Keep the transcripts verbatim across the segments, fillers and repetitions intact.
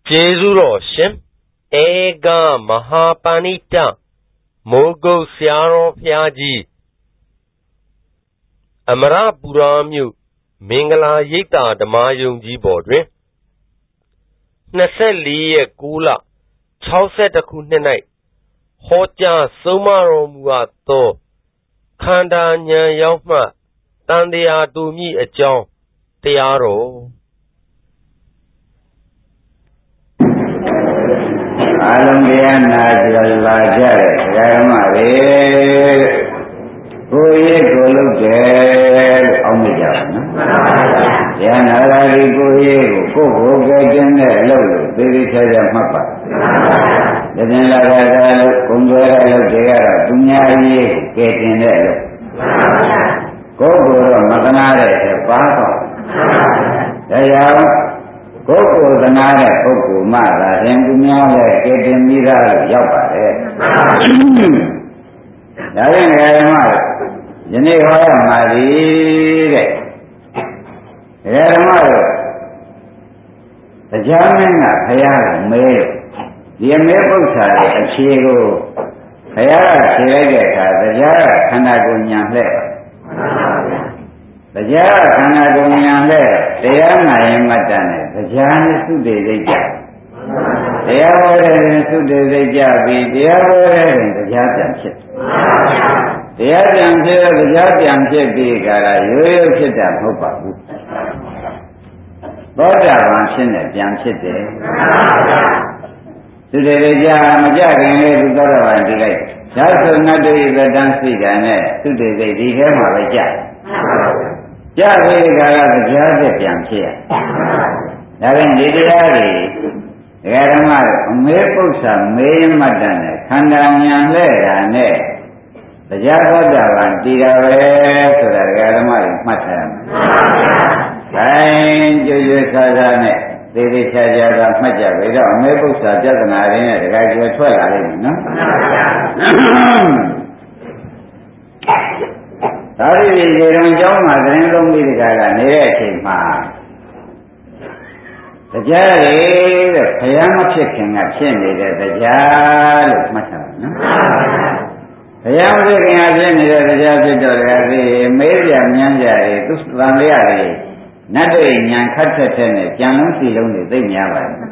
ကျေးဇူးတော်ရှင်ဧကမဟာပဏိတမိုးကုတ်ဆရာတော်ဘုရားကြီးအမရပူရာမြို့မင်္ဂလာရိပ်သာဓမ္မယုံကြီးပေါ်တွင်နှစ်ဆယ့်လေးရက်ကိုးလခြောက်ဆယ့်တစ်ခုနှစ်၌ဟောကြားဆုံးမတော်မူအပ်သောခန္ဓာဉာဏ်ရောက်မှတန်တရားတူမိအကြောင်းတရားတော်အလုံးတရားနာကြလာကြတဲ့ဓမ္မတွေကိုယ်ရေးကိုလုပ်တယ်လို့အောက်မြကြပါနော်။တရားနာလာဒီကိုယ်ရေးကိုကိုယ်ကိုယ်ကဲခြင်းနဲ့လုပ်လို့သိသိချာချာမှတ်ပါ။ဒါပြန်လာတာလို့ဂုံကျွဲတဲ့လုပ်တွေကတော့သူများရေးကိုကဲခြင်းနဲ့လို့ကိုယ်ကိုယ်တော့မကနာတဲ့ပါတော့။ဒါကြောင့်ကိုယ်ကိုယ်သနာတဲ့ပုဂ္ဂိုလ်မှသာရင်သူများလည်းကဲတင်မိသားလို့ရောက်ပါတယ်။ဒါရင်ဓမ္မယနေ့ဟောရမှာဒီတဲ့ဓမ္မတို့တရားမင်းကဘုရားကိုမဲလို့ဒီအမဲပု္ပ္ပာရဲ့အခြေကိုဘုရားကဖြေလိုက်တဲ့အခါတရားကခန္ဓာကိုယ်ညာလှဲ့တရားခန္ဓာကိုယ်ဉာဏ်နဲ့တရားနာရင်မတတ်နဲ့တရားနဲ့သုတေသိကြတရားဟောတဲ့ရင်သုတေသိကြပြီးတရားဟောတဲ့ရင်တရားပြန်ဖြစ်တရားပြန်ဖြစ်တရားပြန်ဖြစ်ပြီးကြတာရိုးရိုးဖြစ်တာမဟုတ်ပါဘူးသောတာပန်ဖြစ်နေပြန်ဖြစ်တယ်သုတေသိကြမကြခင်လေးသူသောတာပန်ဒီလိုက်ဓာတ်ဆိုနတ်တွေသတ္တန်စိတ်ဓာတ်နဲ့သုတေသိဒီထဲမှာပဲကြကြပြီကလည်းတရားသက်ပြန်ဖြစ်ရဒါဖြင့်ဒီတရားတွေဒကာဓမ္မတို့အမေပု္ပ္ပာမေးမှတ်တယ်ခန္ဓာဉာဏ်လဲတာနဲ့တရားသောတာပန်တည်တာပဲဆိုတာဒကာဓမ္မတွေမှတ်ထားရမယ်။ဒါကြွရွစားစားနဲ့သေသေးချာချာကမှတ်ကြပြီတော့အမေပု္ပ္ပာပြဿနာတွေနဲ့ဒကာကျွယ်ထွက်လာလိမ့်မယ်နော်။ဒါဒီဒီရေရုံကျောင်းမှာသတင်းလုံးပြီးတကားကနေတဲ့အချိန်မှာတရားရည်တဲ့ဘုရားမဖြစ်ခင်ကဖြစ်နေတဲ့တရားလို့မှတ်ထားတယ်နော်။ဘုရားမဖြစ်ခင်ကဖြစ်နေတဲ့တရားဖြစ်တော့တယ်ဒီမေးပြမြန်းကြတယ်သူသံဃာတွေနတ်တွေညာခတ်ထက်ထက်နဲ့ကြံလုံးစီလုံးတွေသိများပါတယ်။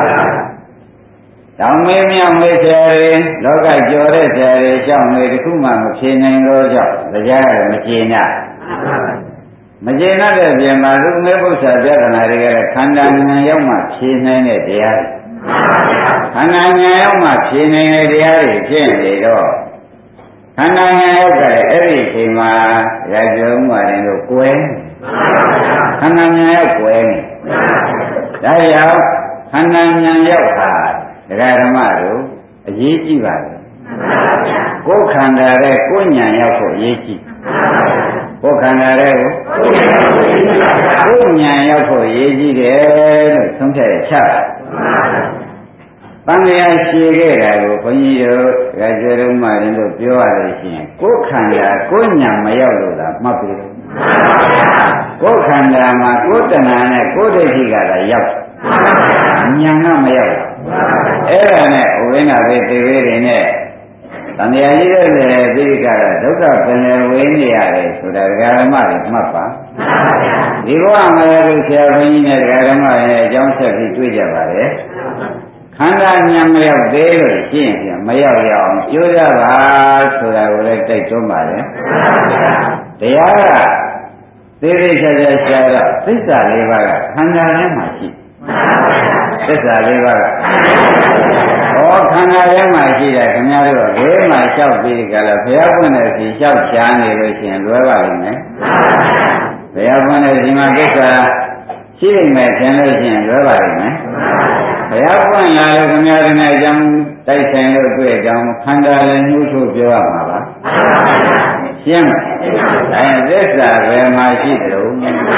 တောင်မေးမြမေးဆရာတွေလောကကျော်တဲ့ဆရာတွေကြောင့်လေတခုမှမဖြေနိုင်တော့ကြောင့်တရားရမကျေနပ်မကျေနပ်တဲ့ပြင်မှာသူမေပု္ပ္ပာပြဿနာတွေကလည်းခန္ဓာဉာဏ်ရောက်မှဖြေနိုင်တဲ့တရားခန္ဓာဉာဏ်ရောက်မှဖြေနိုင်တဲ့တရားတွေဖြစ်နေတော့ခန္ဓာဉာဏ်ရောက်ကလည်းအဲ့ဒီအချိန်မှာရာဇုံမှတယ်လို့ကွယ်ခန္ဓာဉာဏ်ရောက်ကွယ်နေဒါကြောင့်ခန္ဓာဉာဏ်ရောက်ဟာဒကာဓမ္မတို့အရေးကြီးပါလေကိုယ်ခန္ဓာရဲ့ကိုယ်ဉာဏ်ရောက်ဖို့အရေးကြီးကိုယ်ခန္ဓာရဲ့ကိုကိုယ်ဉာဏ်ရောက်ဖို့အရေးကြီးတယ်လို့သုံးဖြတ်ရချတာတန်လျာရှိခဲ့တာကိုဘုန်းကြီးတို့ဒကာကျေတော်မရင်တို့ပြောရလို့ရှိရင်ကိုယ်ခန္ဓာကိုယ်ဉာဏ်မရောက်လို့သာမှတ်ပြီကိုယ်ခန္ဓာမှာကိုယ်တဏှာနဲ့ကိုယ်ဒိဋ္ဌိကလည်းရောက်ဉာဏ်ကမရောက်အဲ့ဒါနဲ့ဥဝိနာဘေသေဝေတွေနဲ့တန်ရာကြီးတဲ့လေပိဋကကဒုက္ခပင်လေဝေးနေရတယ်ဆိုတာဒကာဓမ္မတွေမှတ်ပါဒီဘဝမှာလည်းဆရာဘုန်းကြီးနဲ့ဒကာဓမ္မရဲ့အကြောင်းဆက်ပြီးတွေ့ကြပါလေခန္ဓာဉာဏ်မရောက်သေးလို့ရှင်းပြန်မရောက်ရအောင်ကြိုးစားပါဆိုတာကိုလည်းတိုက်တွန်းပါလေတရားကသေသေးချာချာရှားတော့သစ္စာလေးပါးကခန္ဓာထဲမှာရှိသစ္စာလေးပါးကဩခန္ဓာထဲမှာရှိတယ်ခင်ဗျားတို့ဘေးမှာလျှောက်ပြီးကြလားဘုရားပွင့်တဲ့စီလျှောက်ချားနေလို့ရှိရင်လွယ်ပါလိမ့်မယ်ဘုရားပွင့်တဲ့စီမှာသစ္စာရှိနေမယ်ထင်လို့ရှိရင်လွယ်ပါလိမ့်မယ်ဘုရားပွင့်လာလို့ခင်ဗျားတို့နဲ့အကြောင်းတိုက်ဆိုင်လို့တွေ့ကြောင်းခန္ဓာလည်းညှို့ထိုးပြောရမှာပါရှင်းမလားအဲသစ္စာဘယ်မှာရှိတယ်လို့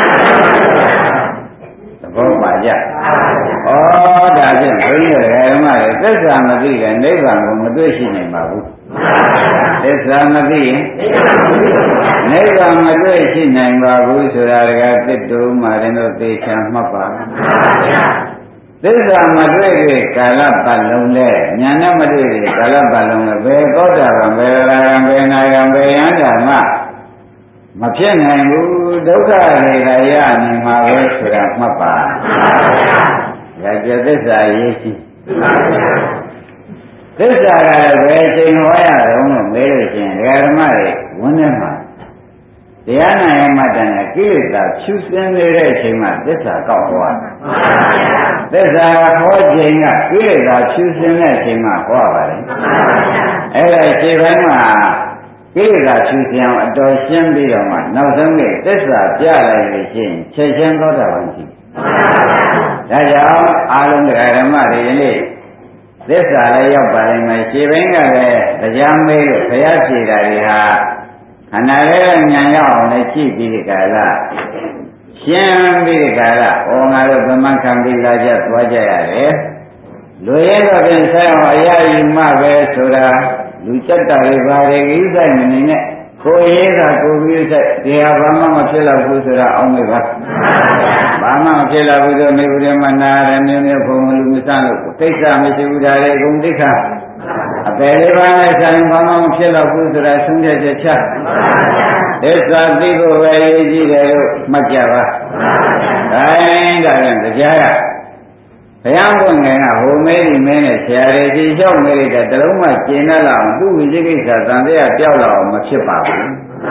ဘောပါကြ။ဩဒါဖြင့်ဘုန်းကြီးဓမ္မတွေသစ္စာမသိရင်နိဗ္ဗာန်ကိုမတွေ့ရှိနိုင်ပါဘူး။သစ္စာမသိရင်နိဗ္ဗာန်မတွေ့ရှိနိုင်ပါဘူးဆိုတာကသစ္တုမှရင်တို့သေချာမှတ်ပါ။သသစ္စာမတွေ့တဲ့ကာလပတ်လုံးလဲဉာဏ်နဲ့မတွေ့တဲ့ကာလပတ်လုံးလဲဘယ်သောတာပန်ဘယ်ရာဂံဘယ်နာဂံဘယ်ယန္တာမှမဖြစ်နိုင်ဘူးဒုက္ခတွေကရနေမှာပဲဆိုတာမှတ်ပါမှန်ပါဗျာဒါကြသစ္စာရေးရှိသစ္စာကလည်းဘယ်အချိန်ဟောရတော့လို့မေးလို့ရှိရင်ဒကာဓမ္မတွေဝန်းထဲမှာတရားနာယမတန်နဲ့ကိလေသာဖြူစင်နေတဲ့အချိန်မှာသစ္စာကောက်ဟောတာသစ္စာဟောခြင်းကကိလေသာဖြူစင်တဲ့အချိန်မှာဟောပါတယ်အဲ့ဒါခြေပိုင်းမှာကိလေသာဖြူစင်အောင်အတော်ရှင်းပြီးတော့မှနောက်ဆုံးနေ့သစ္စာပြလိုက်လို့ရှိရင်ချက်ချင်းသောတာပန်ရှိဒါကြောင့်အာလုံးတရားဓမ္မတွေယနေ့သစ္စာလည်းရောက်ပါလိမ့်မယ်ခြေပိုင်းကလည်းတရားမေးလို့ဘုရားဖြေတာတွေဟာခန္ဓာရဲ့ဉာဏ်ရောက်အောင်လည်းကြည့်ပြီးဒီကာလရှင်းပြီးဒီကာလဩငါတို့ဗမန်ခံပြီးလာကြသွားကြရတယ်လူရဲတော့ပြင်ဆက်အောင်အရာယူမှပဲဆိုတာလူစက်တာတွေဘာတွေကြီးဆိုင်နေနဲ့ကိုယ်ရေးတာကိုယ်ကြီးဆိုင်ဒီဟာဘာမှမဖြစ်တော့ဘူးဆိုတာအောင်းမေပါဘာမှမဖြစ်တော့ဘူးဆိုနေဘူးမနာရမျိုးမျိုးဘုံလူမစလို့ကိစ္စမရှိဘူးဒါတွေဂုံတိခါအပယ်လေးပါးနဲ့ဆိုင်ဘာမှမဖြစ်တော့ဘူးဆိုတာဆုံးဖြတ်ချက်ချသစ္စာသိဖို့ပဲရည်ကြီးတယ်လို့မှတ်ကြပါဒါရင်ဒါရင်တရားကဘုရားဘုငယ်ကဟိုမဲဒီမဲနဲ့ဆရာတွေကြီးလျှောက်နေလိုက်တဲ့တလုံးမှကျင်တတ်လာအောင်သူ့ဝိသိကိစ္စသံတရားပြောက်လာအောင်မဖြစ်ပါဘူး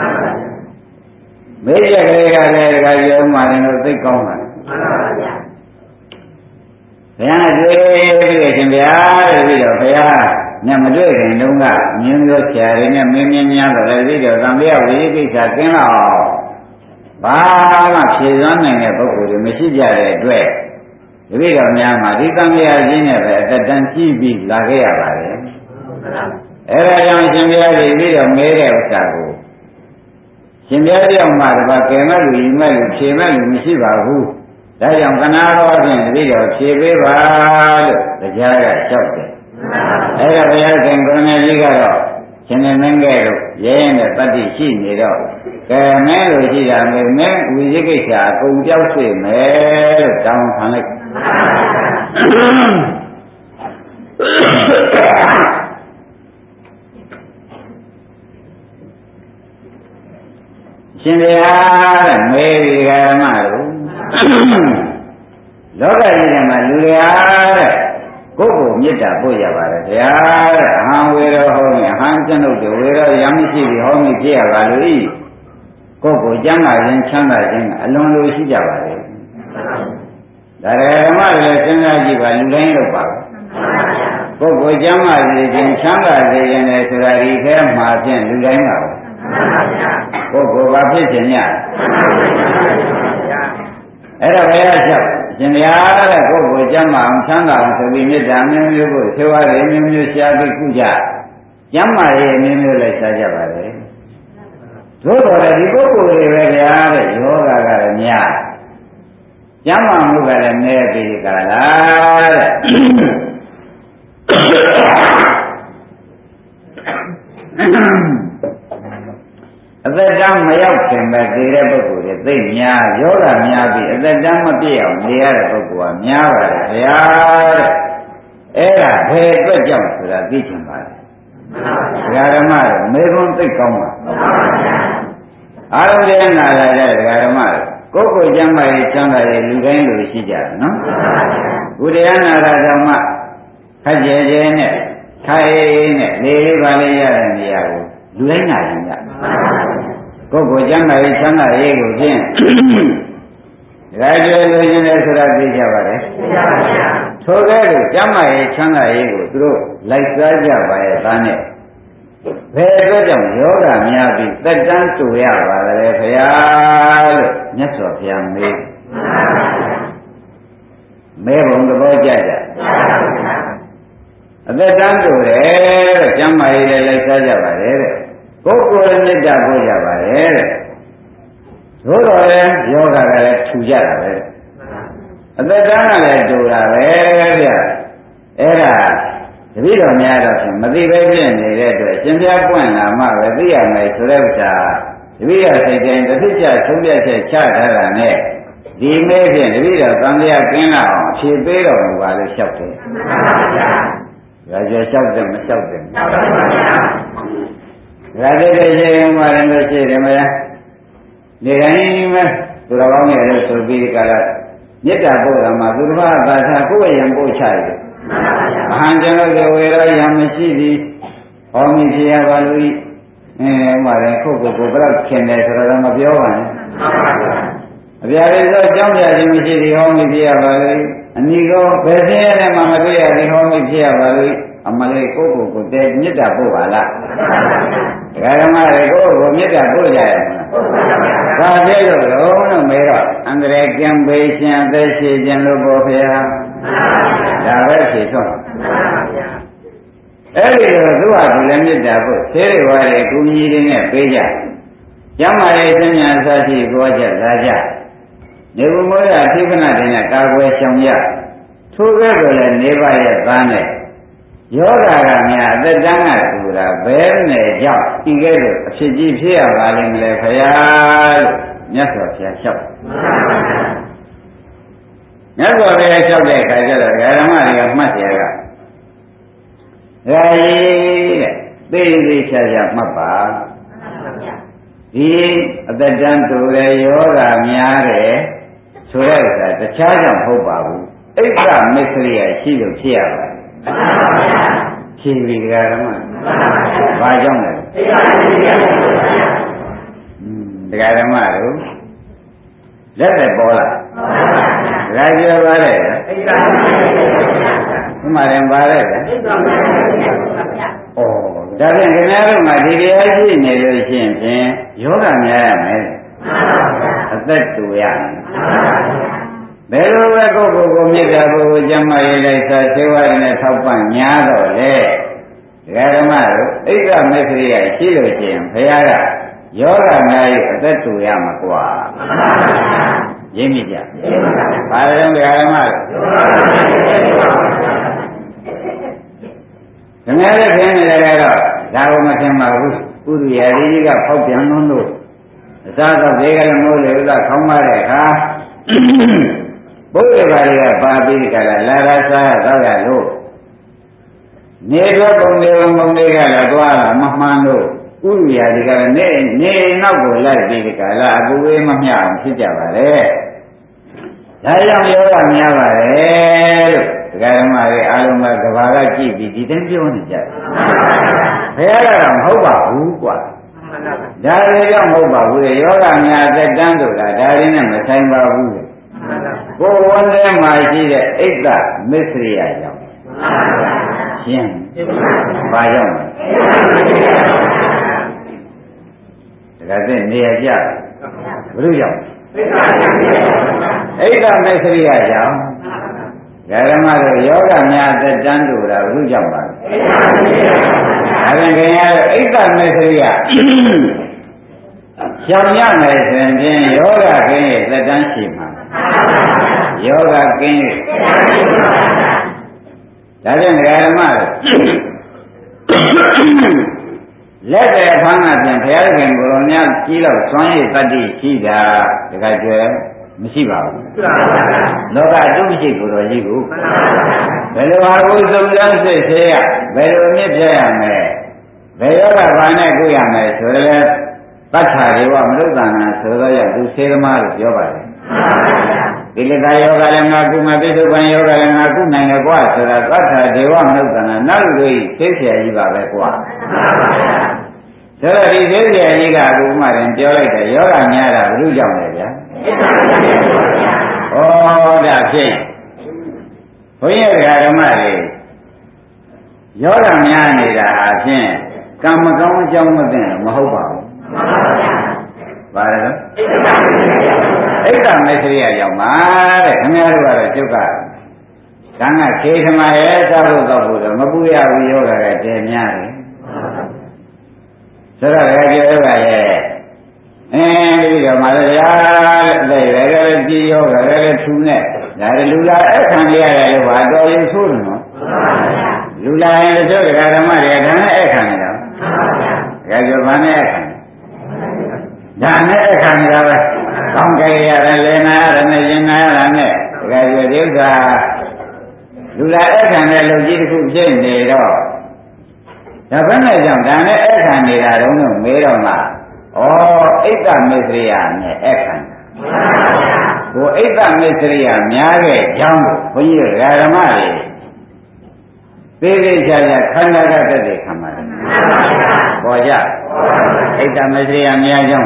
မေးရကလေးကလည်းဒါကြရုံမှလည်းသိကောင်းပါဘုရားတွေ့ပြီးရှင်ဗျာတဲ့ပြီးတော့ဘုရားနဲ့မတွေ့ခင်တုန်းကမြင်းမျိုးဆရာတွေနဲ့မင်းမင်းများတော့လည်းပြီးတော့သံတရားဝိသိကိစ္စကျင်းလာအောင်ဘာမှဖြေစွမ်းနိုင်တဲ့ပုဂ္ဂိုလ်တွေမရှိကြတဲ့အတွက်ဒီလိုတော့များမှာဒီသံဃာချင်းနဲ့ပဲအတ္တတန်ကြည့်ပြီးလာခဲ့ရပါတယ်။အဲဒါကြောင့်ရှင်ဘုရားကြီးပြီးတော့မဲတဲ့ဥစ္စာကိုရှင်ဘုရားတယောက်မှတပါကယ်မဲ့လူကြီးမဲ့လူဖြေမဲ့လူမရှိပါဘူး။ဒါကြောင့်ကနာတော်ဖြင့်ဒီတော့ဖြေပေးပါလို့တရားကလျှောက်တယ်။အဲဒါဘုရားရှင်ကိုရမကြီးကတော့ရှင်နေမင်းကဲလို့ရဲရင်တဲ့တတ္တိရှိနေတော့ကဲမဲလို့ရှိတာမဲမဲဝိသိကိစ္စအကုန်ပြောက်စေမယ်လို့တောင်းခံလိုက်ရှင်ဘုရားတဲ့မေဒီဃာမတို့လောကကြီးထဲမှာလူတွေအားတဲ့ကိုယ့်ကိုမေတ္တာပို့ရပါတယ်ဗျာတဲ့အဟံဝေရောဟောမိအဟံကျင့်လို့ဝေရောရမရှိပြီးဟောမိဖြစ်ရပါလို့ဤကိုယ့်ကိုကျမ်းမာခြင်းချမ်းသာခြင်းအလွန်လိုရှိကြပါလေဒါရဓမ္မတွေလည်းစဉ်းစားကြည့်ပါလူတိုင်းလို့ပါပုဂ္ဂိုလ်ကျမ်းမာစေခြင်းချမ်းသာစေခြင်းနဲ့ဆိုတာဒီထဲမှာဖြင့်လူတိုင်းပါပုဂ္ဂိုလ်ဘာဖြစ်ခြင်းညအဲ့ဒါဘယ်ရချက်ရှင်ဗျာတဲ့ပုဂ္ဂိုလ်ကျမ်းမာအောင်ချမ်းသာအောင်ဆိုပြီးမေတ္တာမျိုးမျိုးကိုသေဝရည်မျိုးမျိုးရှားပြီးကုကြကျမ်းမာရေးမျိုးမျိုးလည်းရှားကြပါလေသို့တော်လည်းဒီပုဂ္ဂိုလ်တွေပဲဗျာတဲ့ယောဂကလည်းများကျမ်းမာမှုကလည်းနည်းပြီးကြလားတဲ့အသက်တမ်းမရောက်ခင်ပဲသိတဲ့ပုဂ္ဂိုလ်တွေသိများယောဂများပြီးအသက်တမ်းမပြည့်အောင်နေရတဲ့ပုဂ္ဂိုလ်ကများပါတယ်ဗျာတဲ့အဲ့ဒါဘယ်အတွက်ကြောင့်ဆိုတာသိချင်ပါတယ်ဒကာဓမ္မတွေမေခွန်းသိကောင်းပါအားလုံးတရားနာလာတဲ့ဒကာဓမ္မတွေကိုယ်ကိုယ်ကျမ်းမာရေးချမ်းသာရေးလူတိုင်းလူရှိကြတယ်နော်ဘုရားနာတာဓမ္မခက်ကြဲကြဲနဲ့ထိုင်နဲ့လေလေးပါလေးရတဲ့နေရာကိုလူတိုင်းနာကြတယ်ကိုယ်ကိုယ်ကျမ်းမာရေးချမ်းသာရေးကိုဖြင့်ဒကာကျွေးလူချင်းတွေဆိုတာသိကြပါတယ်သိပါပါဗျာထိုကဲ့သို့ကျမ်းမာရေးချမ်းသာရေးကိုသူတို့လိုက်စားကြပါရဲ့သားနဲ့ဘယ်အတွက်ကြောင့်ယောဂများပြီးသက်တမ်းတူရပါလဲခရားလို့မြတ်စွာဘုရားမေးမဲဘုံသဘောကြကြအသက်တမ်းတူတယ်တဲ့ကျမ်းမာရေးလည်းလိုက်စားကြပါတယ်တဲ့ပုဂ္ဂိုလ်မေတ္တာပို့ကြပါတယ်တဲ့သို့တော်လည်းယောဂကလည်းထူကြတာပဲအသက်တမ်းကလည်းတူတာပဲဗျအဲ့ဒါတပည့်တော်များတော့ဖြင့်မသိပဲဖြစ်နေတဲ့အတွက်ရှင်ပြပွင့်လာမှပဲသိရမယ်ဆိုတဲ့ဥစ္စာတပည့်ရစိတ်တိုင်းတစ်ဖြစ်ချဆုံးဖြတ်ချက်ချထားတာနဲ့ဒီမဲဖြင့်တပည့်တော်သံဃာကင်းလာအောင်ဖြေပေးတော်မူပါလို့လျှောက်တယ်မှန်ပါဗျာဒါကြလျှောက်တယ်မလျှောက်တယ်မှန်ပါဗျာဒါတည်းတည်းရှင်မှာလည်းရှိတယ်မလားနေတိုင်းမှာသူတော်ကောင်းရဲ့လို့ဆိုပြီးကြလားမေတ္တာပို့တာမှာသူတစ်ပါးသာသာကိုယ့်ရဲ့ပို့ချရတယ်မှန်ပါဗျာအဟံကျွန်တော်ကဝေရောယံမရှိသည်ဟောမိဖြစ်ရပါလို့ဤအဲမှာလည်းခုတ်ကိုကိုဘယ်တော့ခင်တယ်ဆိုတော့မပြောပါနဲ့မှန်ပါဗျာအပြာလေးသောကြောင်းပြခြင်းမရှိသည်ဟောမိဖြစ်ရပါလို့အနိကောဘယ်စင်းရတဲ့မှာမတွေ့ရသည်ဟောမိဖြစ်ရပါလို့အမလေးကိုယ့်ကိုယ်ကိုတည်းမေတ္တာပို့ပါလားဒကာဓမ္မတွေကိုယ့်ကိုမေတ္တာပို့ကြရမှာဘာဖြစ်လို့လဲလို့မေးတော့အန္တရာယ်ကံပေးခြင်းအသက်ရှိခြင်းလို့ပေါ်ဖေဟာဒါပဲဖြေတော့အဲ့ဒီတော့သူ့ဟာသူလည်းမေတ္တာပို့သေးတွေဝါတွေကုညီတွေနဲ့ပေးကြကျမ်းမာရေးသင်ညာစရှိကိုကြလာကြနေဘုမိုးရအထိပနာတွေနဲ့ကာကွယ်ဆောင်ရထိုးခဲ့တော့လည်းနေပါရဲ့သားနဲ့ယောဂကများအသက်တန်းကဆိုတာဘယ်နဲ့ကြောင့်ဒီကဲလို့အဖြစ်ကြီးဖြစ်ရပါလိမ့်မလဲခရာလို့မြတ်စွာဘုရားလျှောက်မြတ်စွာဘုရားလျှောက်တဲ့အခါကျတော့ဓမ္မတွေကမှတ်เสียကဒါကြီးတဲ့သိသိချာချာမှတ်ပါဒီအသက်တန်းတူတဲ့ယောဂများတယ်ဆိုတဲ့ဥစ္စာတခြားကြောင့်မဟုတ်ပါဘူးအိဋ္ဌမစ္စရိယရှိလို့ဖြစ်ရပါတယ်ဖြေပြီဓမ္မဘာကြောင့်လဲဒကာဓမ္မတို့လက်သက်ပေါ်လာဒကာကျော်ပါလေဒီမှာရင်ပါလေဩဒါဖြင့်ခင်ဗျားတို့ကဒီတရားရှိနေလို့ရှိရင်ဖြင့်ယောဂများရမယ်အသက်တူရမယ်ဘယ်လိုပဲကိုယ့်ကိုယ်ကိုမေတ္တာဘုရားကျမ်းမာရေးလိုက်စာသေဝရနဲ့ထောက်ပံ့ညာတော့လေဒကာဓမ္မတို့အိဋ္ဌမစ္စရိယရှိလို့ရှိရင်ဘုရားကယောဂများရဲ့အသက်တူရမှာကွာရင်းမိကြဘာလဲဒကာဓမ္မတို့ဓမ္မရဲ့ခင်းနေတယ်ကတော့ဒါကိုမထင်ပါဘူးပုရိယာရီကြီးကဖောက်ပြန်လို့လို့အစားတော့ဘေးကလည်းမိုးလေဥစ္စာခေါင်းမတဲ့အခါဘုရားဘာတွေကပါပြီးကြလားလာရစားတော့ရလို့နေတော့ပုံနေပုံတွေကလည်းသွားတာမမှန်လို့ဥရိယာတွေကလည်းနေနေနောက်ကိုလိုက်ပြီးကြလားအပူဝေးမမျှအောင်ဖြစ်ကြပါလေဒါကြောင့်ယောဂများပါတယ်လို့ဒကာဓမ္မတွေအားလုံးကကဘာကကြည့်ပြီးဒီတိုင်းပြောနေကြတယ်ဘယ်ရတာမဟုတ်ပါဘူးကွာဒါတွေကြောင့်မဟုတ်ပါဘူးလေယောဂများသက်တမ်းဆိုတာဒါတွေနဲ့မဆိုင်ပါဘူးလေကိုယ်ဝန်ထဲမှာရှိတဲ့အိဋ္ဌမစ္စရိယကြောင့်ရှင်းဘာကြောင့်လဲဒါကသိနေရကြဘုရုကြောင့်အိဋ္ဌမစ္စရိယကြောင့်ဓမ္မတို့ယောဂများသက်တမ်းတို့တာဘုရုကြောင့်ပါဒါပြန်ခင်ရအိဋ္ဌမစ္စရိယရှောင်ရမယ်ဆိုရင်ယောဂကင်းရဲ့သက်တမ်းရှိမှာယောဂကင်းရဲ့ဒါကြောင့်ဓမ္မတို့လက်တဲ့ဖမ်းကပြန်ဘုရားခင်ကိုယ်တော်များကြီးတော့သွမ်းရည်တတ္တိရှိတာတခါကျွဲမရှိပါဘူးလောကအတုမရှိကိုယ်တော်ကြီးကိုဘယ်လိုဟာကိုစုံစမ်းစစ်ဆေးရဘယ်လိုမြင့်ပြရမလဲဘယ်ယောဂဘာနဲ့ကိုရမယ်ဆိုရဲပဋ္ဌာဒေဝမလုဿာနာဆိုတော့ရသူစေသမားလို့ပြောပါတယ်ဒီလကယောဂလည်းငါကုမပိစုပန်ယောဂလည်းငါကုနိုင်တယ်ကွာဆိုတာပဋ္ဌာဒေဝမလုဿာနာနောက်လူကြီးသိเสียကြီးပါပဲကွာဆိုတော့ဒီသိเสียကြီးကအခုမှရင်ပြောလိုက်တယ်ယောဂများတာဘုလို့ကြောင့်လဲဗျာဩဒါဖြင့်ဘုန်းကြီးဓမ္မတွေယောဂများနေတာအပြင်ကံမကောင်းအကြောင်းမသိမဟုတ်ပါဘူးပါရတော့အိဋ္ဌမစ္စရိယကြောင့်ပါတဲ့ခင်ဗျားတို့ကတော့ကျုပ်ကကံကခေခမရဲ့သာလို့တော့ဘူးတော့မပူရဘူးယောဂကတည်များတယ်ဆိုတော့လည်းကျုပ်ကရဲ့အင်းဒီတော့မှလည်းရာတဲ့လည်းလည်းကြည်ယောဂလည်းထူးနဲ့ဒါလူလာအခန့်ရရတယ်လို့ပါတော်ရင်ဆိုးတယ်နော်လူလာရင်တို့ဓမ္မတွေဒါနဲ့အခန့်နေတာဒါကြောင့်ဘာနဲ့အခန့်ဒါနဲ့အခန့်နေတာပဲကောင်းကြရတယ်လေနာရတယ်နဲ့ရင်လူလာအဲ့ခံတဲ့လူကြီးတစ်ခုဖြစ်နေတော့ဒါဘယ်နဲ့ကြောင့်ဒါနဲ့အဲ့ခံနေတာတုံးလို့မေးတော့မှဩအိတ်တမေစရိယနဲ့အဲ့ခံဘုအိတ်တမေစရိယများခဲ့ကြောင်းဘုန်းကြီးဓမ္မတွေသေးသေးချာချာခန္ဓာကတည်းကခံပါတယ်ပေါ်ကြအိတ်တမေစရိယများကြောင်း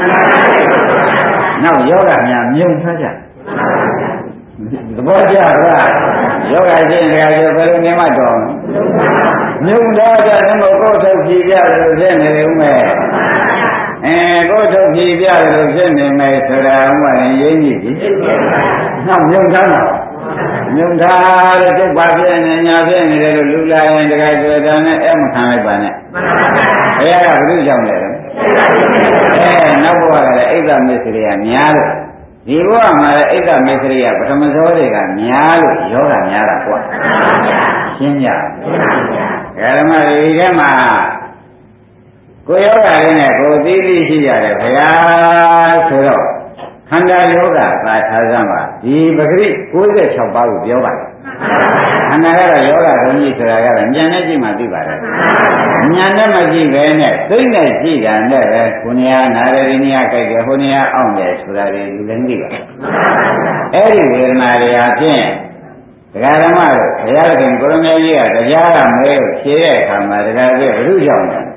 နောက်ယောဂများမြုံထားကြသဘောကျလားယောဂချင်းတကယ်ဆိုဘယ်လိုနေမှတော်မြုံတော့ကြတယ်မို့ကိုယ်ထုတ်ကြည့်ပြလို့ဖြစ်နေတယ်ဦးမယ်အဲကိုယ်ထုတ်ကြည့်ပြလို့ဖြစ်နေမယ်ဆိုတာဥမာရင်ရင်းကြည့်ပြီနောက်မြုံထားတော့မြုံထားတဲ့တုပ်ပါပြနေညာပြနေတယ်လို့လူလာရင်တကယ်ဆိုတာနဲ့အဲ့မခံလိုက်ပါနဲ့ဘုရားကဘုရားကြောင့်လေအဲနောက်ဘဝကလည်းအိဋ္ဌမေစရိယများလို့ဒီဘဝမှာလည်းအိဋ္ဌမေစရိယပထမဇောတွေကများလို့ယောဂများတာကွာရှင်းကြဓမ္မတွေထဲမှာကိုယောဂလေးနဲ့ကိုသိသိရှိရတယ်ဘုရားဆိုတော့ခန္ဓာယောဂသာထားစမ်းပါဒီပဂရိကိုးဆယ်၆ပါးကိုပြောပါတယ်ခန္ဓာကတော့ယောဂဒုံကြီးဆိုတာကတော့ဉာဏ်နဲ့ကြည့်မှသိပါတယ်ဉာဏ်နဲ့မကြည့်ပဲနဲ့သိနဲ့ကြည့်တာနဲ့ပဲခုနေရနာရဒီနေရကြိုက်တယ်ဟိုနေရအောင်တယ်ဆိုတာတွေလူလည်းသိပါအဲ့ဒီဝေဒနာတွေအပြင်ဒကာဓမ္မတို့ဘုရားခင်ကိုရမေကြီးကတရားကမဲလို့ဖြေတဲ့အခါမှာဒကာကြီးဘုရုကြောင့်တယ်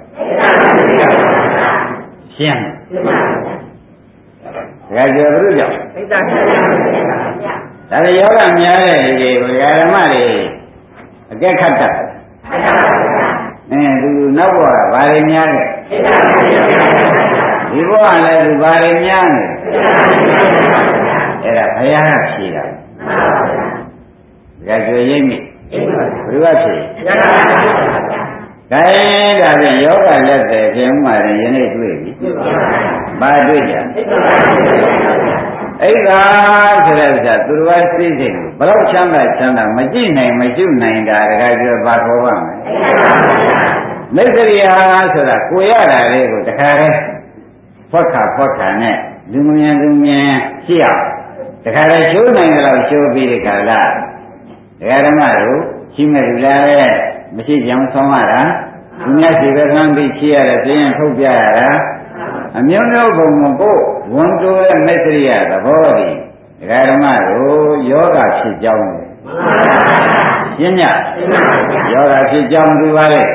ရှင်းဒကာကြီးဘုရုကြောင့်ဒါလည်းယောဂများတဲ့ဒီဒကာဓမ္မတွေအကဲခတ်တတ်အဲသူနောက်ဘဝကဘာတွေများလဲဒီဘဝလည်းသူဘာတွေများလဲအဲ့ဒါဘုရားကဖြေတာဒါကြွရိပ်မိဘယ်လိုဖြေဒါရင်ဒါဖြင့်ယောဂလက်တယ်ပြင်မှရင်ယနေ့တွေ့ပြီဘာတွေ့ကြအိဒါဆိုတဲ့ဥစ္စာသူတော်ဘာသိစိတ်ကိုဘယ်တော့ချမ်းသာချမ်းသာမကြည့်နိုင်မရှုနိုင်တာတခါကျတော့ဘာခေါ်ပါမလဲမိစ္ဆရိယာဆိုတာကိုရတာလေးကိုတခါတည်းဖွက်ခါဖွက်ခါနဲ့လူမမြင်လူမြင်ရှိအောင်တခါတည်းရှုနိုင်တယ်လို့ရှုပြီးဒီခါလားဒကာဓမ္မတို့ရှိမဲ့လူလားပဲမရှိကြအောင်ဆောင်းရတာသူများရှိပဲကမ်းပြီးရှိရတယ်ပြင်းထုတ်ပြရတာအမျိုးမျိုးဘုံဘုံကိုဝန်တိုးတဲ့မိစ္ဆရိယသဘောတည်းဒကာဓမ္မတို့ယောဂဖြစ်ကြောင်းတယ်ရှင်းညယောဂဖြစ်ကြောင်းသူပါလေ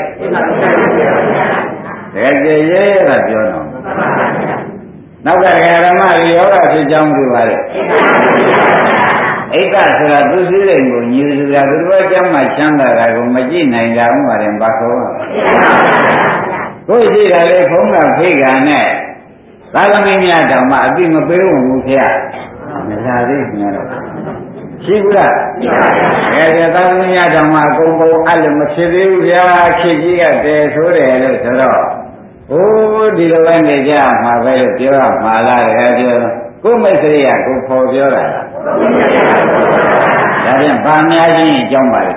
တကယ်ကြည်ရဲကပြောတော့နောက်ကဒကာဓမ္မတွေယောဂဖြစ်ကြောင်းသူပါလေအိက္ခဆိုတာသူစည်းစိမ်ကိုညူလူတာသူတို့အကျမ်းမှချမ်းသာတာကိုမကြည့်နိုင်ကြဘူးပါတယ်ဘာခေါ်ပါကိုရှိတာလေဖုံးကဖိတ်ကနဲ့သာသမီများတောင်မှအတိမပေးဝင်ဘူးခင်ဗျမလာသေးဘူးများတော့ရှိဘူးလားရှိပါဘူးအဲဒါသာသမီများတောင်မှအကုန်ကုန်အဲ့လိုမဖြစ်သေးဘူးဗျာခေကြီးကတည်းဆိုတယ်လို့ဆိုတော့ဟိုးဒီလိုပဲနေကြမှာပဲလို့ပြောရမှာလားတကယ်ပြောကိုမိတ်ဆွေရကိုခေါ်ပြောတာလားဒါပြန်ဗာများချင်းအကြောင်းပါလေ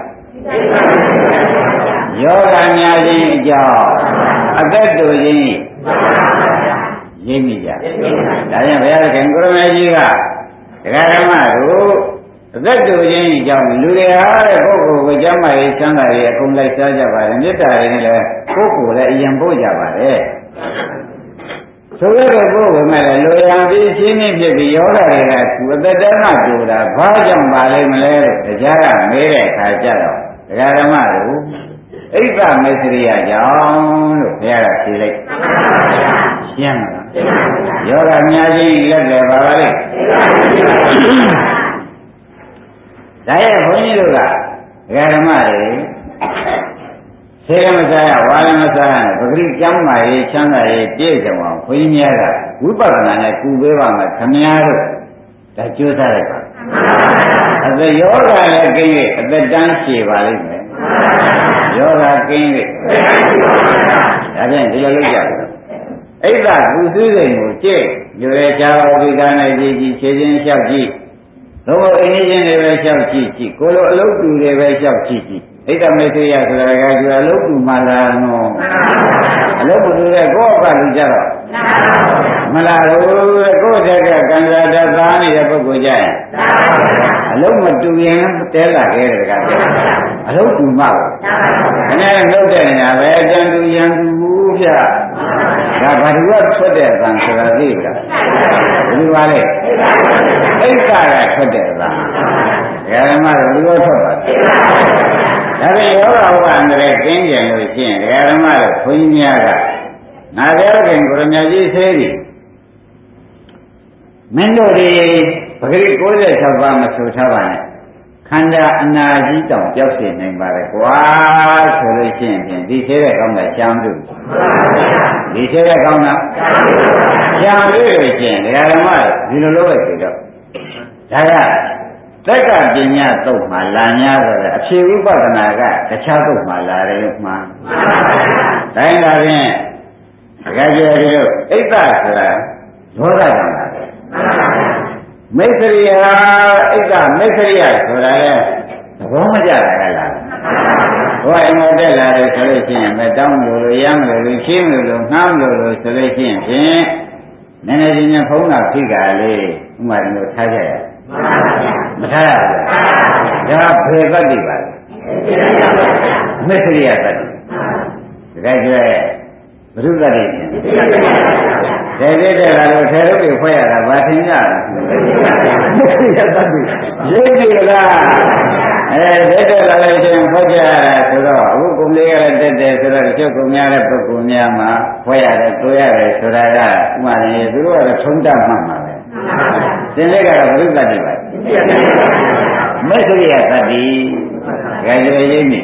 ယောဂများချင်းအကြောင်းအသက်တူချင်းရင်းမိကြဒါပြန်ဘုရားခင်ကိုရမေကြီးကဒကာဓမ္မတို့အသက်တူချင်းအကြောင်းလူတွေဟာတဲ့ပုဂ္ဂိုလ်ကိုကျမ်းမာရေးချမ်းသာရေးအကုန်လိုက်စားကြပါတယ်မေတ္တာတွေနဲ့လည်းပုဂ္ဂိုလ်လည်းအရင်ပို့ကြပါတယ်ဆိုရတဲ့ပုဂ္ဂိုလ်မဲ့လူရန်ပြီးရှင်းနေဖြစ်ပြီးယောဂတွေကသူအသက်တည်းမှတူတာဘာကြောင့်ပါလိမ့်မလဲလို့တရားကမေးတဲ့အခါကျတော့ဒကာဓမ္မတို့အိက္ခမေစရိယကြောင့်လို့ဘုရားကဖြေလိုက်ရှင်းမလားယောဂများချင်းလက်တယ်ပါပါလေဒါရဲ့ဘုန်းကြီးတို့ကဒကာဓမ္မတွေဆေးမစားရဝါရမစားရပဂရိကျမ်းမာရေးချမ်းသာရေးပြည့်စုံအောင်ဘုန်းကြီးများကဝိပဿနာနဲ့ကူပေးပါမယ်ခမည်းတော်ဒါကြိုးစားလိုက်ပါအသက်ယောဂလည်းကိလေအသက်တန်းရှည်ပါလိမ့်မယ်ယောဂကင်းလေဒါဖြင့်ဒီလိုလုပ်ကြပါအိဋ္ဌကုသစိတ်ကိုကြည့်ညရဲချာဝိဒါနဲ့ကြည့်ကြည့်ခြေချင်းလျှောက်ကြည့်သို့မဟုတ်အင်းချင်းတွေပဲလျှောက်ကြည့်ကြည့်ကိုလိုအလုပ်တူတွေပဲလျှောက်ကြည့်ကြည့်ဣဒ္ဓမေသိယဆိုတာကကျအလုပ်တူမှလာနော်အလုပ်တူတဲ့ကိုယ့်အပလူကြတော့မလားဘူးကိုယ့်တက်ကကံစားတတ်သားနေတဲ့ပုဂ္ဂိုလ်ကြရင်အလုံးမတူရင်တဲလာခဲ့တယ်တကားအလုံးတူမှဘူးခင်ဗျားတို့တဲ့ညာပဲအကျဉ်းတူရန်တူဘူးဗျာဒါဘာလို့ထွက်တဲ့အတန်ဆိုတာသိလားဘယ်လိုပါလဲအိက္ခကထွက်တဲ့အတန်ဓမ္မတို့ဘယ်လိုထွက်ပါလဲဒါပြန်ယောဂဝအန္တရာယ်ကျင်းကြံလို့ရှိရင်ဓမ္မတို့ခွန်ကြီးများကနာပြောခင်ကိုရမကြီးသေးသည်မင်းတို့ဒီပဂရိ၉၆ပါးမဆိုထားပါနဲ့ခန္ဓာအနာကြီးတောင်ပျောက်စေနိုင်ပါလေကွာဆိုလို့ရှိရင်ဖြင့်ဒီသေးတဲ့ကောင်းတဲ့ရှမ်းပြုဒီသေးတဲ့ကောင်းတာရှမ်းပြုလို့ရှိရင်ဓမ္မဒီလိုလုပ်လိုက်ပြီတော့ဒါကသက်ကပညာသုတ်မှလာများဆိုတဲ့အဖြေဥပဒနာကတခြားသုတ်မှလာတယ်လို့မှန်တိုင်းလာဖြင့်အကြကျေဒီလိုအိတ်တဆိုတာဒေါသကြောင့်လာတယ်မိတ်္ခရိယာအိတ်တမိတ်္ခရိယာဆိုတာလေသဘောမကျတာကလားဘဝအိမ်တော်တက်လာတယ်ဆိုလို့ရှိရင်မတောင်းလို့လို့ရမ်းလို့လို့ရှင်းလို့လို့နှမ်းလို့လို့ဆိုလို့ရှိရင်ဖြင့်နည်းနည်းချင်းချင်းဖုံးတာဖြစ်ကြလေဥမာတို့ထားကြရမထားရဘူးဒါဘယ်တတ်တိပါလဲမိတ်္ခရိယာတတ်တိဒါကြွယ်ဘုရုသတိတဲ့တဲ့တဲ့လာလို့ထေရုပ်တွေဖွဲ့ရတာဘာသင်ကြလဲမိတ်္ခရိယာတတ်တိရေးပြီလားအဲတဲ့တဲ့လာလို့ချင်းဖွဲ့ကြရတာဆိုတော့အခုကုံလေးရတဲ့တက်တယ်ဆိုတော့ကျုပ်ကုံများတဲ့ပုဂ္ဂိုလ်များမှာဖွဲ့ရတယ်တွေ့ရတယ်ဆိုတာကဥမာလေသူတို့ကတော့ထုံးတတ်မှမှာပဲသင်လေးကတော့ဘုရုသတိပါမိတ်္ခရိယာတတ်တိဒါကြွယ်ရေးမိ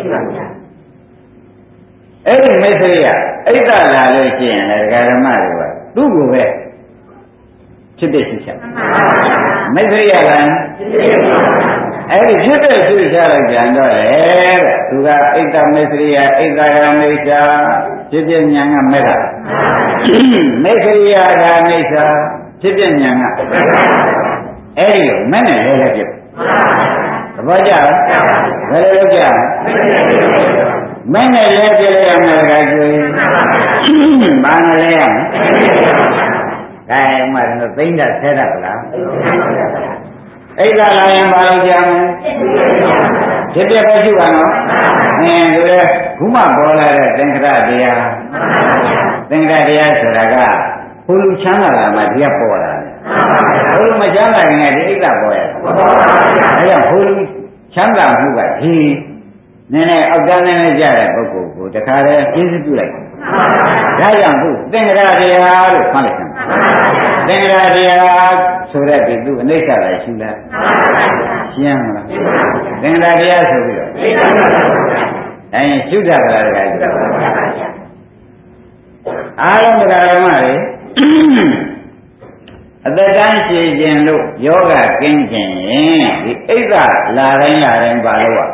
အဲ့ဒီမိတ်္ခရိယအိတ်တလာလို့ရှိရင်လည်းဒကာဓမ္မတွေကသူ့ကိုပဲဖြစ်ဖြစ်ရှိချင်မိတ်္ခရိယကအဲ့ဒီဖြစ်ဖြစ်ရှိချလိုက်ကြတော့လေတဲ့သူကအိတ်တမိတ်္ခရိယအိတ်တကမိစ္ဆာဖြစ်ဖြစ်ဉာဏ်ကမဲ့တာမိတ်္ခရိယကမိစ္ဆာဖြစ်ဖြစ်ဉာဏ်ကအဲ့ဒီမဲ့နဲ့လဲလဲဖြစ်သဘောကျလားဘယ်လိုလုပ်ကြမင်းနဲ့လဲပြရမယ်ကကျွေးဘာနဲ့လဲရမလဲကဲမှတော့သိမ့်တာဆဲတာလားအိတ်ကလာရင်ဘာလို့ကြမ်းဖြစ်ပြပဲရှိပါနော်အင်းဒီလေခုမှပေါ်လာတဲ့သင်္ခရတရားသင်္ခရတရားဆိုတာကဘုလူချမ်းသာလာမှဒီကပေါ်လာတယ်ဘုလူမချမ်းသာရင်ဒီအိတ်ကပေါ်ရတယ်အဲကြောင့်ဘုလူချမ်းသာမှုကဒီနည်းနည်းအောက်တန်းနဲ့ကြတဲ့ပုဂ္ဂိုလ်ကိုတခါတည်းပြည့်စုံပြုလိုက်ဒါကြောင့်သူသင်္ခရတရားလို့ဖတ်လိုက်တယ်သင်္ခရတရားဆိုတဲ့ဒီသူအနိစ္စလည်းရှိလားရှင်းမလားသင်္ခရတရားဆိုပြီးတော့အဲရှုတတ်တာကအားလုံးတရားဓမ္မတွေအသက်တိုင်းရှည်ခြင်းလို့ယောဂကင်းခြင်းရင်ဒီအိတ်ကလာတိုင်းလာတိုင်းပါလို့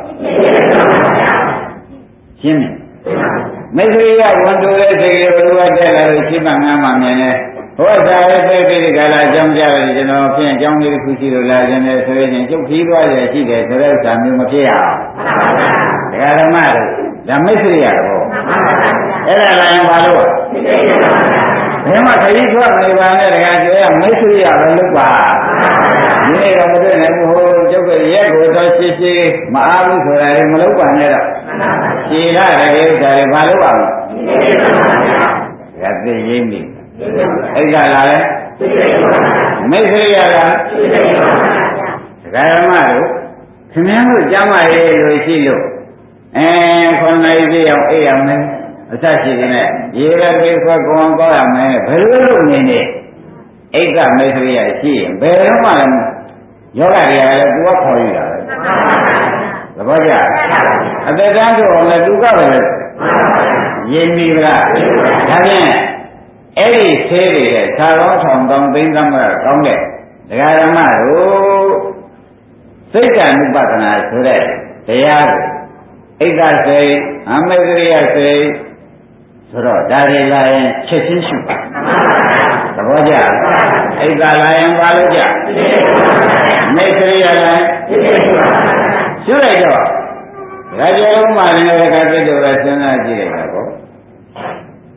ရှင်းတယ်မိတ်ဆွေကဝန်တိုတဲ့စိတ်ကိုဘုရားတက်လာလို့ရှိမှငါမှမြင်တယ်ဘုရားစာရေးပြည့်ဒီကလာအကြောင်းကြားတယ်ကျွန်တော်ဖြင့်အကြောင်းလေးတစ်ခုရှိလို့လာခြင်းနဲ့ဆိုရင်ကျုပ်ခီးသွားရရှိတယ်ဆိုတဲ့ဥစ္စာမျိုးမဖြစ်ရအောင်တရားဓမ္မတို့ဓမ္မိတ်ဆွေရတော့အဲ့ဒါလာရင်ပါလို့ဘယ်မှာခရီးထွက်နေပါနဲ့တခါကျရမိတ်ဆွေရပဲလို့ပါဒီနေ့တော့မတွေ့နိုင်ဘူးဟိုကျုပ်ကရက်ကိုတော့ရှင်းရှင်းမအားဘူးဆိုတာလည်းမလုပ်ပါနဲ့တော့ရှင်းရတယ်ဥစ္စာတွေဘာလို့ပါမလဲဒါသိရင်းပြီအဲ့ကလာလဲမိတ်ဆွေရတာဒကာရမတို့ခင်ဗျားတို့ကြမ်းပါရဲ့လို့ရှိလို့အဲခေါင်းလိုက်ပြအောင်အေးရမယ်အသက်ရှိနေရေရပြေခွက်ကောင်းကောင်းရမယ်ဘယ်လိုလုပ်နေနေအိတ်ကမိတ်ဆွေရရှိရင်ဘယ်တော့မှလည်းယောဂတွေကလည်းသူကခေါ်ယူတာပဲသဘောကျအသက်တန်းတို့အောင်လည်းသူကပဲရင်းပြီလားဒါဖြင့်အဲ့ဒီသေးတွေတဲ့သာတော်ထောင်တောင်းသိမ်းသမှာကောင်းတဲ့ဒကာဓမ္မတို့စိတ်ဓာတ်ဥပဒနာဆိုတဲ့တရားကိုဣဒ္ဓစိတ်အမေကရိယစိတ်ဆိုတော့ဒါတွေလာရင်ချက်ချင်းရှုပါသဘောကျဣဒ္ဓလာရင်ပါလို့ကြမေကရိယလာရှုလိုက်တော့ဒါကြောင့်မှလည်းကတိတော်ကစဉ်းစားကြည့်လိုက်တာပေါ့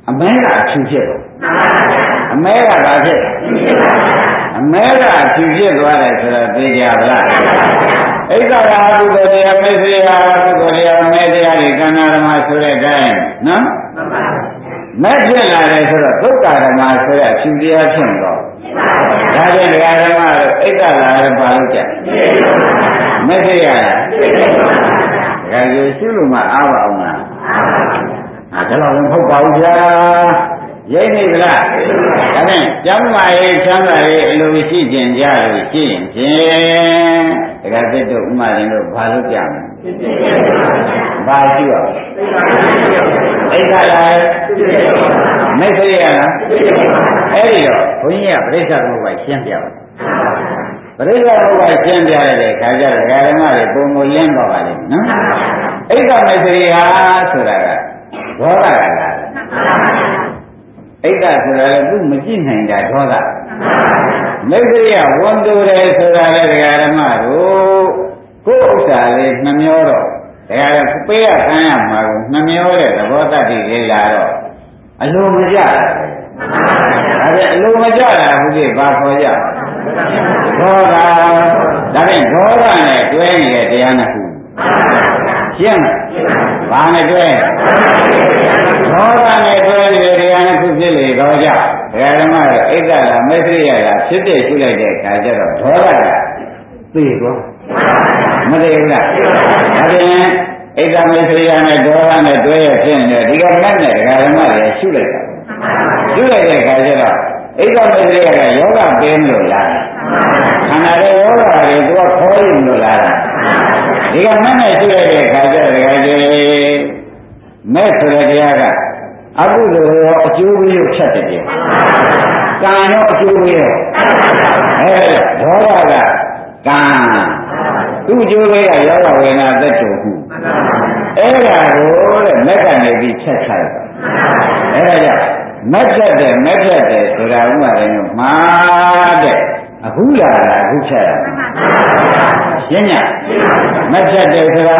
အမဲကအဖြူဖြစ်တော့အမဲကဘာဖြစ်အမဲကအဖြူဖြစ်သွားတယ်ဆိုတော့သိကြပါလားဣဒ္ဓရာကုသိုလ်တရားမေသေရာကုသိုလ်တရားမေတရားဒီကန္နာဓမ္မဆိုတဲ့အတိုင်းနော်မဲ့ဖြစ်လာတယ်ဆိုတော့ဒုက္ခဓမ္မဆိုတဲ့အဖြူတရားဖြစ်တော့ဒါဖြင့်ဒကာဓမ္မတို့ဣဒ္ဓရာလည်းပါလို့ကြမဲ့ဖြစ်ရလားဒကာကြီးရှုလို့မှအားပါအောင်လားအားဒါတော့လည်းမဟုတ်ပါဘူးဗျာရိပ်နေကြလားဒါဖြင့်ကျမ်းမာရေးချမ်းသာရေးအလိုရှိကျင်ကြလို့ရှိရင်ဖြင့်ဒကာသစ်တို့ဥမာရင်တို့ဘာလို့ကြမလဲဘာရှိရဣဒ္ဓရာမိတ်ဆွေရလားအဲ့ဒီတော့ဘုန်းကြီးကပြိဿဘုရားရှင်းပြပါပြိဿဘုရားရှင်းပြရတဲ့ခါကျတော့ဓမ္မတွေပုံကိုလင်းတော့ပါလိမ့်နော်ဣဒ္ဓမိတ်ဆွေဟာဆိုတာကဒေါသကလားဣဒ္ဓဆိုတာလည်းသူမကြည့်နိုင်တာဒေါသမိတ်ဆွေကဝန်တူတယ်ဆိုတာလေဓမ္မတို့ကိုယ်ဥစ္စာလေးနှမျောတော့ဒါကြတဲ့ပေးရခံရမှာကိုနှမျောတဲ့သဘောတတ္တိလေးလာတော့အလိုမကျတာဒါဖြင့်အလိုမကျတာဟုတ်ပြီဘာခေါ်ကြဒေါသဒါဖြင့်ဒေါသနဲ့တွဲနေတဲ့တရားနှစ်ခုရှင်းလားဘာနဲ့တွဲဒေါသနဲ့တွဲနေတဲ့တရားနှစ်ခုဖြစ်လေတော့ကြောင့်ဒကာဓမ္မတို့ဣဒ္ဓလာမေသိရတာဖြစ်တဲ့ရှုလိုက်တဲ့အခါကျတော့ဒေါသကသိတော့မသိဘူးလားဒါဖြင့်ဣဒ္ဓမေသိရနဲ့ဒေါသနဲ့တွဲရဖြစ်နေဒီကမဲ့နဲ့ဒကာဓမ္မတွေရှုလိုက်တာရှုလိုက်တဲ့အခါကျတော့ဣဒ္ဓမေသိရကယောဂပင်းလို့လားခန္ဓာရဲ့ယောဂတွေသူကခေါ်ရင်လို့လားဒီကမဲ့နဲ့ရှုလိုက်တဲ့အခါကျတော့ဒကာကြီးမဲ့ဆိုတဲ့တရားကအကုသိုလ်ရောအကျိုးပေးရဖြတ်တဲ့တရားကံရောအကျိုးပေးရောအဲဒေါသကကံသူ့ကျိုးလေးကယောဂဝေဒနာသက်တူခုအဲ့ဒါကိုတဲ့မက်ကနေပြီးချက်ချလိုက်တာအဲ့ဒါကြောင့်မက်ဖြတ်တယ်မက်ဖြတ်တယ်ဆိုတာဥမာလည်းမှားတဲ့အခုလာတာအခုဖြတ်ရရှင်းညမက်ဖြတ်တယ်ဆိုတာ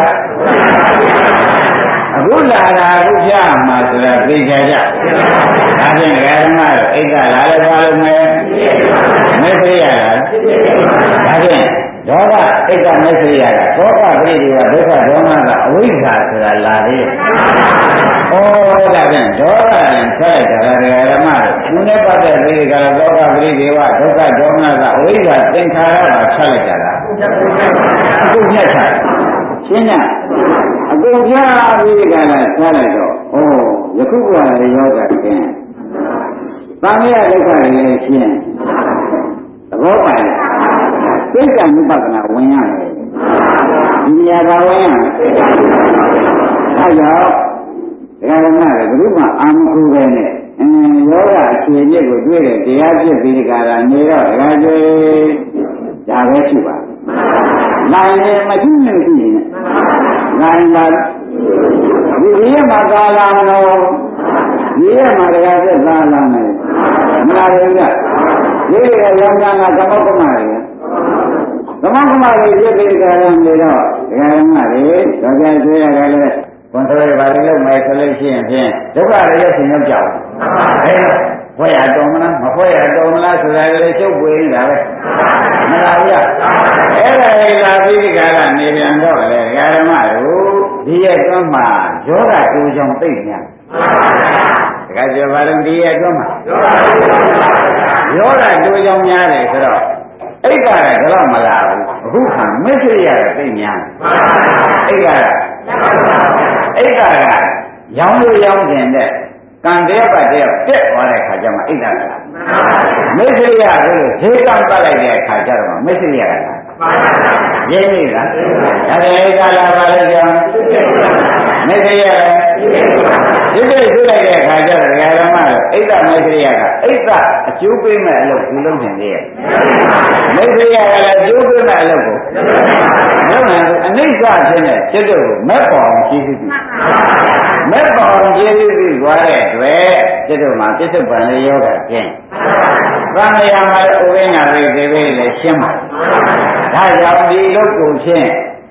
အခုလာတာအခုဖြတ်မှာဆိုတာသိကြကြဒါဖြင့်ဓမ္မတို့ဣဒ္ဓလာလည်းပါလို့မယ်မက်သိရတာဒါဖြင့်ဒေါသဣဒ္ဓမက်သိရတာဒေါသပရိဒီဝဒုက္ခဒေါမကအဝိဇ္ဇာဆိုတာလာသေးတယ်ဩဒါဖြင့်ဒေါသရင်ဆက်လိုက်တာဓမ္မတို့သူနဲ့ပတ်သက်ပြီးကြတော့ဒေါသပရိဒီဝဒုက္ခဒေါမကအဝိဇ္ဇာသင်္ခါရပါဆက်လိုက်ကြတာအခုညက်ချရှင်းညအကုန်ပြပြီးကြတာဆက်လိုက်တော့ဩယခုကလည်းယောဂကျင်းသံဃာဒုက္ခလည်းရှင်းသဘောပါလားသိက္ခာဥပဒနာဝင်ရတယ်ဒီနေရာကဝင်ရအဲကြောင့်ဒကာဓမ္မတွေဘုရားအာမခုပဲနဲ့အင်းယောဂအခြေအမြစ်ကိုတွေ့တဲ့တရားဖြစ်ပြီးဒီကရာနေတော့ဒကာကျွေးဒါပဲရှိပါနိုင်ရင်မရှိနေရှိနေနိုင်ပါဒီရမှာသာလာတော့ဒီရမှာဒကာသက်သာလာမယ်မလားဘူးလားဒီရရောင်းတာကသမုပ္ပမတွေသမုပ္ပမတွေဖြစ်ပြီးကြတယ်နေတော့ဒကာဓမ္မတွေတော့ကြဆွေးရတယ်လေဘုန်းတော်တွေဘာလို့လုပ်မယ်ဆိုလို့ရှိရင်ဖြင့်ဒုက္ခတွေရဲ့ဆင်းရဲကြောက်အဲဒါဖွဲ့ရတော်မလားမဖွဲ့ရတော်မလားဆိုတာလည်းချုပ်ပွေနေတာပဲမလားဗျအဲ့ဒါလေလာပြီးဒီကရနေပြန်တော့လေဒကာဓမ္မတို့ဒီရဲ့အတွင်းမှာယောဂကျိုးကြောင့်သိများဒကာကျော်ဘာလို့ဒီရဲ့အတွင်းမှာယောဂကျိုးကြောင့်များတယ်ဆိုတော့အိတ်ကလည်းတော့မလာဘူးအခုခါမစ္စရိယကသိများအိတ်ကအိတ်ကရောင်းလို့ရောင်းကျင်တဲ့ကံတယောက်ကတယောက်တက်သွားတဲ့ခါကျမှအိတ်ကလာမစ္စရိယဆိုလို့ဈေးကမ်းပတ်လိုက်တဲ့ခါကျတော့မစ္စရိယကလာရင်းနေလားဒါပေမဲ့အိတ်ကလာပါလေကြောင့်မစ္စရိယဒီလိုဆိုလိုက်တဲ့အခါကျတော့ဒကာဓမ္မတို့အိတ်တမေသိရကအိတ်တအကျိုးပေးမဲ့အလုပ်ကိုလုပ်နေတယ်မေသိရကလည်းအကျိုးပေးမဲ့အလုပ်ကိုလုပ်နေအနိစ္စဖြစ်နေจิตတို့ကိုမက်ပေါ်အောင်ကြည့်ပြီးမက်ပေါ်အောင်ကြည့်ပြီးသွားတဲ့အတွက်จิตတို့မှာပြစ္ဆုတ်ပန်လေးယောဂကျင်းသံဃာမှာဥပ္ပင်္ဂရိသေဝေလည်းရှင်းပါဒါကြောင့်ဒီလုပ်ကိုဖြင့်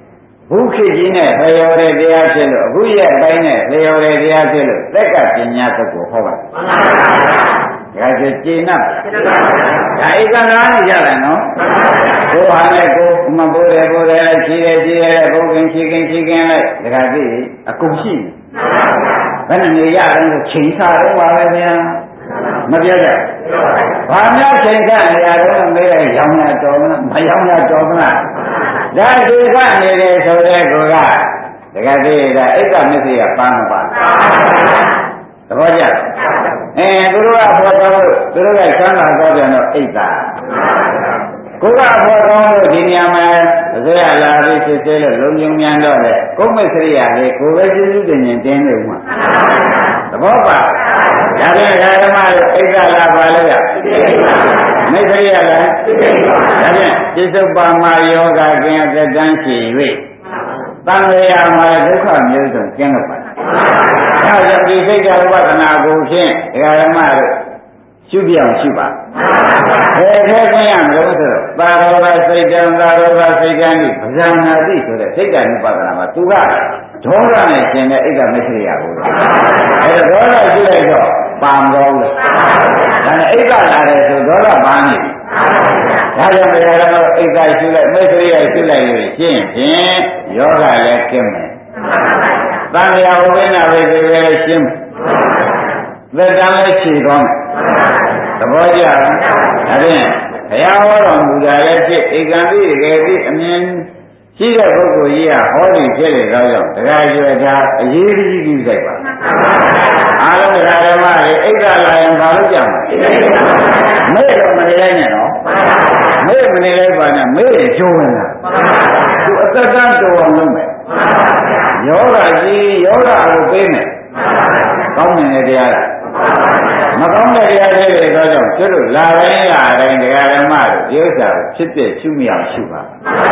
ဘုခေကြီးနဲ့လျော်တဲ့တရားဖြစ်လို့အခုရဲ့တိုင်းနဲ့လျော်တဲ့တရားဖြစ်လို့သက်ကပညာသုတ်ကိုဟောပါဒါဆိုကျေနပ်ဒါဧကနာနေကြတယ်နော်ကိုဟာနဲ့ကိုမဘိုးတယ်ဘိုးတယ်လိုက်ခြေတယ်ခြေတယ်ဘုံကင်ခြေကင်ခြေကင်လိုက်ဒါကြည့်အကုန်ရှိဘယ်နဲ့နေရတယ်ဆိုချိန်စားတော့ပါပဲဗျာမပြောကြဘာများချိန်စားနေရတော့မေးလိုက်ရောင်းရတော်မလားမရောင်းရတော်မလားဒါဒီကနေတယ်ဆိုတဲ့ကောကတကယ်တည်းဒါအိတ်ကမစ္စရိယပန်းမပါသဘောကျအဲသူတို့ကဘောတော်လို့သူတို့ကဆန်းလာတော့ပြန်တော့အိတ်သာကိုကဘောတော်လို့ဒီနေရာမှာအစိုးရလာပြီးစစ်သေးလို့လုံုံမြန်တော့လေကိုမစ္စရိယလေးကိုပဲကျေးဇူးတင်ရင်တင်းနေဦးမှာသဘောပါဒါပြန်ဓမ္မလို့အိတ်သာလာပါလို့ရမစ္စရိယလားဒါပြန်จิตစုပ္ပါမယောဂကင်သက်တမ်းရှိ၍သံဃာမှာဒုက္ခမျိုးစုံကျင်းလို့ပါဒါကြောင့်ဒီစိတ်ဓာတ်ဝဒနာကိုဖြင့်ဓမ္မတို့ရှုပြောင်းရှုပါဘယ်ထဲခွင့်ရမလို့ဆိုတော့သာရောဂစိတ်တံသာရောဂစိတ်ကံဒီပဇာနာတိဆိုတဲ့စိတ်ဓာတ်ဥပဒနာမှာသူကဒေါသနဲ့ရှင်တဲ့အိတ်ကမရှိရဘူးအဲဒါဒေါသရှိလိုက်တော့ပါမတော်ဘူးဒါနဲ့အိတ်ကလာတယ်ဆိုဒေါသပါနေဒါကြောင့်ဘုရားတော်အိတ်ကရှုလိုက်မိတ်ဆွေရရှုလိုက်လို့ရှင်းဖြင့်ယောဂလည်းကျင်းမယ်သံဃာဝိနာဝိသေလည်းရှင်းမယ်သက်တမ်းလည်းဖြေသွားမယ်သဘောကျလားဒါဖြင့်ဘုရားဟောတော်မူတာလည်းဖြစ်ဧကံတိတကယ်တိအမြင်ရှိတဲ့ပုဂ္ဂိုလ်ကြီးကဟောဒီဖြစ်လေတော့ကြောင့်တရားကျွယ်တာအရေးကြီးကြီးစိုက်ပါအားလုံးတရားဓမ္မတွေအိတ်ကလာရင်ဘာလို့ကြောက်မေ့တော့မနေလိုက်နဲ့နော်မေ့မနေလိုက်ပါနဲ့မေ့ရင်ကျိုးဝင်တာသူအသက်သားတော်အောင်လုပ်မယ်ယောဂကြီးယောဂကိုပေးမယ်ကောင်းတဲ့တရားလားမကောင်းတဲ့တရားတွေတော့ကြောင့်ကျွတ်လို့လာတိုင်းလာတိုင်းတရားဓမ္မတွေဒီဥစ္စာကိုဖြစ်တဲ့ရှုမြအောင်ရှုပါ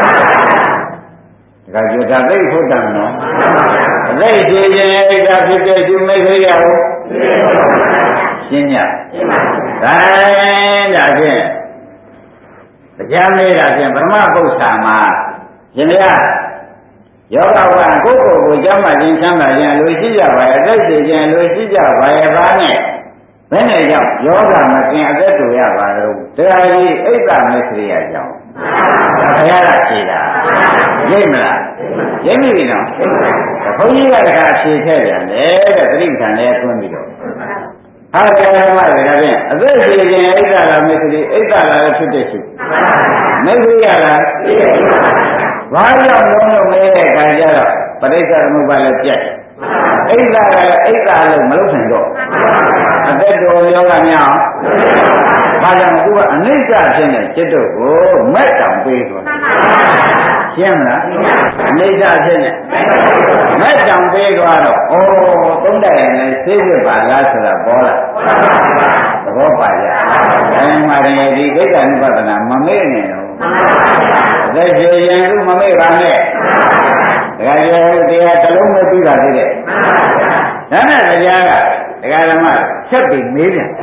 ဒါကြတာသိဖို့တန်နော်အသိရှိခြင်းအိတ်ကဖြစ်တဲ့ရှုမိတ်ဆွေရဟုတ်ရှင်းညဒါဒါဖြင့်တရားမေးတာဖြင့်ပရမပု္ပ္ပာမှာရှင်ဗျာယောဂဝါကိုယ်ကိုယ်ကိုကျမ်းမာခြင်းချမ်းသာခြင်းလူရှိကြပါရဲ့အသက်ရှိခြင်းလူရှိကြပါရဲ့ဘာနဲ့ဘယ်နဲ့ကြောင့်ယောဂမကင်အသက်တူရပါတော့တရားကြီးအိတ်သမစ္စရိယကြောင့်ဘုရားကဖြေတာရိပ်မလားရိပ်ပြီနော်ဘုန်းကြီးကတခါဖြေခဲ့ပြန်တယ်တဲ့သတိပဋ္ဌာန်လေးသွင်းပြီးတော့ဟာတရားဓမ္မတွေဒါဖြင့်အသက်ရှိခြင်းအိတ်သမစ္စရိအိတ်သမလည်းဖြစ်တဲ့ရှိမစ္စရိယလားဘာကြောင့်လုံးလုံးမဲတဲ့ခါကျတော့ပရိစ္ဆေသမုပ္ပါလည်းပြတ်အိတ်သာလည်းအိတ်သာလို့မလုပ်နိုင်တော့အသက်တော်ယောဂများဘာကြောင့်သူကအနိစ္စဖြစ်နေจิตတို့ကိုမက်တောင်ပေးသွားရှင်းမလားအနိစ္စဖြစ်နေမက်တောင်ပေးသွားတော့ဩသုံးတိုက်နဲ့သိဖြစ်ပါလားဆိုတာပေါ်လာသဘောပါကြအဲဒီမှာတည်းဒီကိစ္စနိဗ္ဗာန်မမေ့နဲ့တော့အသက်ရှင်ရင်သူမမေ့ပါနဲ့တခါကျတော့တရားတစ်လုံးမပြီးပါသေးတဲ့ဒါနဲ့တရားကတရားဓမ္မဆက်ပြီးမေးပြန်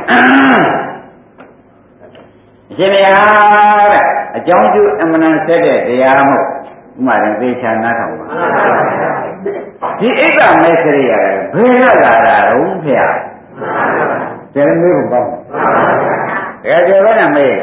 အရှင်ဘုရားတဲ့အကြောင်းကျအမှန်တန်ဆက်တဲ့တရားမို့ဥမာရင်သေချာနားထောင်ပါဒီအိက္ခမေစရိယကဘယ်ကလာတာတော့ဖျားကျန်မေးဖို့ကောင်းတယ်တကယ်ကြောနဲ့မေး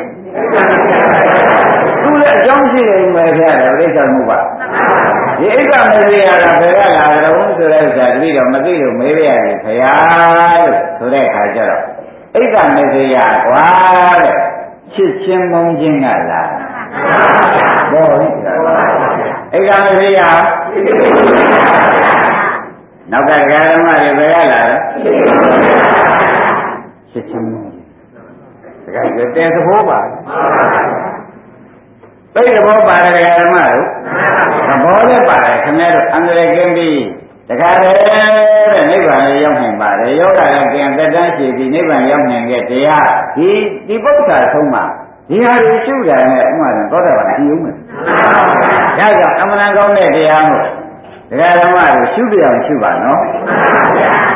သူလည်းအကြောင်းရှိတယ်မယ်ဖျားတယ်ပြိဿမှုပါဒီအိက္ခမေစရိယကဘယ်ကလာတော့ဆိုတဲ့ဥစ္စာတတိတော့မသိလို့မေးရရင်ဖျားလို့ဆိုတဲ့အခါကျတော့အိက္ခမေစရိယကွာတဲ့ချစ်ချင်းမုန်းခြင်းကလာဘောဟိဧကမရိယနောက်ကဓမ္မတွေဘယ်ကလာလဲချစ်ချင်းမုန်းခြင်းတကယ်တဲ့သဘောပါသိသဘောပါတယ်ဓမ္မတို့သဘောလည်းပါတယ်ခင်ဗျားတို့အန္တရာယ်ကင်းပြီးတခါတည်းတဲ့နိဗ္ဗာန်လည်းရောက်နိုင်ပါတယ်ယောဂလည်းကျင်သက်တမ်းရှိပြီးနိဗ္ဗာန်ရောက်နိုင်တဲ့တရားဒီဒီပု္ပ္ပာဆုံးမှာဒီဟာတွေရှုတာနဲ့ဥမာသောတာပန်ကြည့်ဦးမယ်ဒါကြောင့်အမှန်ကောင်းတဲ့တရားမို့တရားဓမ္မတွေရှုပြအောင်ရှုပါနော်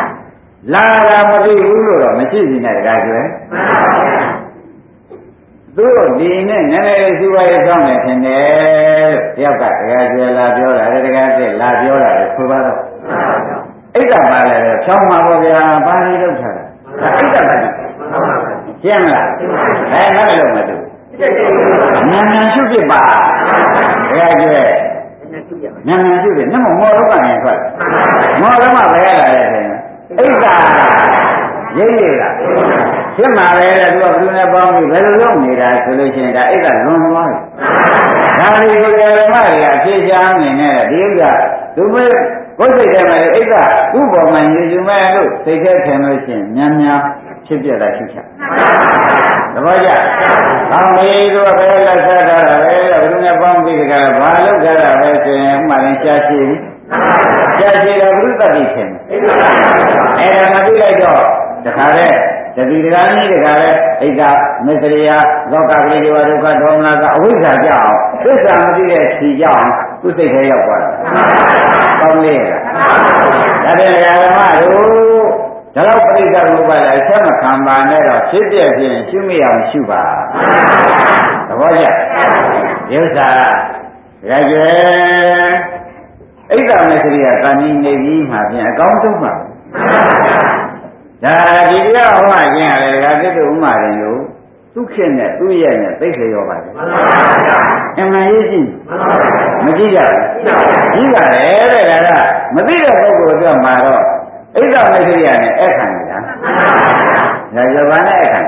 လာတာမသိဘူးလို့တော့မရှိစီနဲ့တရားကျွဲသသူတို့ဒီနဲ့နည်းနည်းလေးစီးပွားရေးဆောင်နေတယ်လို့တယောက်ကတရားကျွဲလာပြောတာလေတရားသိလာပြောတာလေဆိုပါတော့အိတ်ကပါလေဖြောင်းမှာပေါ့ဗျာဘာလို့လုပ်ထားတာအိတ်ကပါလေရှင်းမလားအဲမလို့မတူနာနာရှုပ်ဖြစ်ပါတရားကျွဲနာနာရှုပ်ဖြစ်နမမောတော့ကနေထွက်မောတော့မှဘယ်ရလာလဲဆိုရင်အိတ်ကရိပ်ရည်လားဖြစ်မှာပဲလေသူကဘယ်လိုနဲ့ပေါင်းပြီးဘယ်လိုလုပ်နေတာဆိုလို့ရှိရင်ဒါအိတ်ကလွန်သွားတယ်ဒါလေးကိုဓမ္မတွေအဖြစ်ရှားနေနဲ့ဒီဥစ္စာသူမဲဘုစိတ်ထဲမှာအိတ်ကသူ့ပေါ်မှာနေယူမဲ့လို့စိတ်ထဲထင်လို့ရှိရင်များများဖြစ်ပြတာရှိချသဘောကျ။ကောင်းပြီသူကဘယ်လက်ဆက်ထားတာပဲဘယ်လိုနဲ့ပေါင်းပြီးကြတာဘာလုပ်ကြတာပဲဆိုရင်ဥမာရင်ရှားရှိပြီ။ရှားရှိတော့ဘုရုတ္တိထင်တယ်။အဲ့ဒါမသိလိုက်တော့တခါတည်းတတိတကားကြီးတကားလဲအိတ်ကမစ္စရိယလောကပရိဒေဝဒုက္ခဒေါမနကအဝိဇ္ဇာကြောင့်သစ္စာမသိတဲ့ခြေကြောင့်သူ့စိတ်ထဲရောက်သွားတာ။ကောင်းလေလား။ဒါပြန်ဓမ္မတို့ဒါတော့ပရိစ္ဆေဘုရားလည်းဆက်မခံပါနဲ့တော့ဖြစ်ပြဖြစ်ရှုမိအောင်ရှုပါသဘောကျဒီဥစ္စာရကြွယ်အိတ်ကမစ္စရိယကာဏီနေပြီးမှပြန်အကောင်းဆုံးပါဒါဒီတရားဟောမှကျင်းရတယ်ဒါတိတုဥမာရင်လို့သူခေတ်နဲ့သူ့ရဲ့နဲ့သိစေရောပါတယ်မှန်ပါဗျာအမှန်ရေးကြည့်မကြည့်ကြဘူးကြည့်ပါတယ်တဲ့ဒါကမသိတဲ့ပုဂ္ဂိုလ်အတွက်မှာတော့အိတ်ကမစ္စရိယနဲ့အဲ့ခံနေတာမှန်ပါဗျာဒါကြဘာနဲ့အဲ့ခံ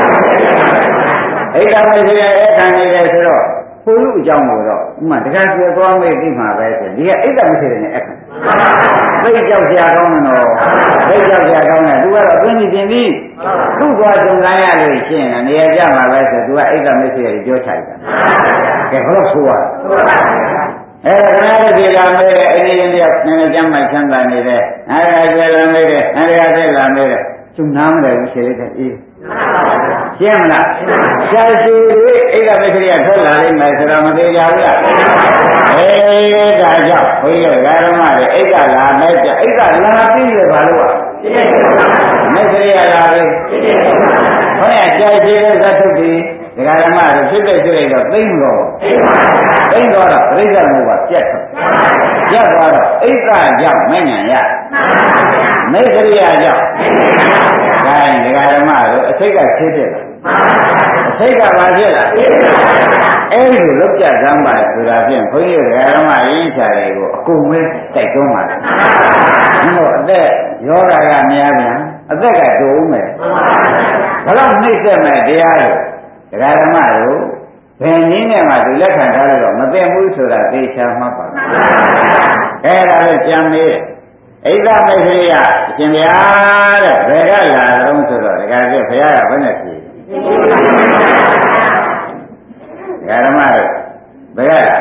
အိတ်ကမစ္စရိယအဲ့ခံနေတယ်ဆိုတော့ဘုလူအကြောင်းကိုတော့ဥမာတခါကျေသွားမေးသိမှာပဲဆိုဒီကအိတ်ကမစ္စရိယနဲ့အဲ့ခံသိကြောက်ကြကောင်းတယ်နော်သိကြောက်ကြကောင်းတယ်သူကတော့ပြင်းပြီးပြင်းပြီးသူ့သွားကြုံလာရလို့ရှင်းတယ်နေရာကြမှာပဲဆိုသူကအိတ်ကမစ္စရိယပြောချလိုက်တာကဲဘလို့ဆိုရအဲ့ဒါကလည်းဒီလာမေးတဲ့အိန္ဒိယတယောက်နည်းနည်းကျမ်းမှချမ်းသာနေတဲ့အဲ့ဒါကျေလာမေးတဲ့အဲ့ဒါကျေလာမေးတဲ့သူနားမတယ်ဘူးရှင်းတဲ့အေးရှင်းမလားရှားရှိလေးအိကမစ္စရိယထွက်လာလိမ့်မယ်ဆိုတော့မသေးကြဘူးလားအေးဒါကြောင့်ဘုန်းကြီးတို့ဓမ္မတွေအိကလာမဲ့ကြအိကလာပြီးရပါလို့မစ္စရိယလာပြီဘုရားရှားရှိလေးသတ်ထုတ်ပြီးဒကာဓမ္မတို့ဖြစ်တဲ့ဖြစ်လိုက်တော့သိမ့်တော့သိမ့်တော့ပြိဿမှုကပြတ်သွားပြတ်သွားတော့အိတ်ကကြောင့်မဉ္ဇဉ်ရမေခရိယာကြောင့်ဒါရင်ဒကာဓမ္မတို့အစိတ်ကဖြစ်ဖြစ်လာအစိတ်ကဘာဖြစ်လာအဲ့ဒီလိုလောက်ကြစမ်းပါဆိုတာဖြင့်ဘုန်းကြီးဒကာဓမ္မရင်းချာတွေကိုအကုန်ပဲတိုက်တွန်းပါလေဘုရားအသက်ယောဂကများပြန်အသက်ကတိုးမယ်ဘလောက်နှိမ့်ဆက်မဲ့တရားတွေဒကာဓမ္မတို့ဘယ်နည်းနဲ့မှဒီလက်ခံထားလို့တော့မသိဘူးဆိုတာသိချာမှတ်ပါဘူး။အဲဒါလည်းကြံမေးအိဒမေခရိယအရှင်ဗျာတဲ့ဘယ်ကလာတော့ဆိုတော့ဒကာကျဘုရားကဘယ်နဲ့ဖြေဒကာဓမ္မတို့ဘယ်ကလာ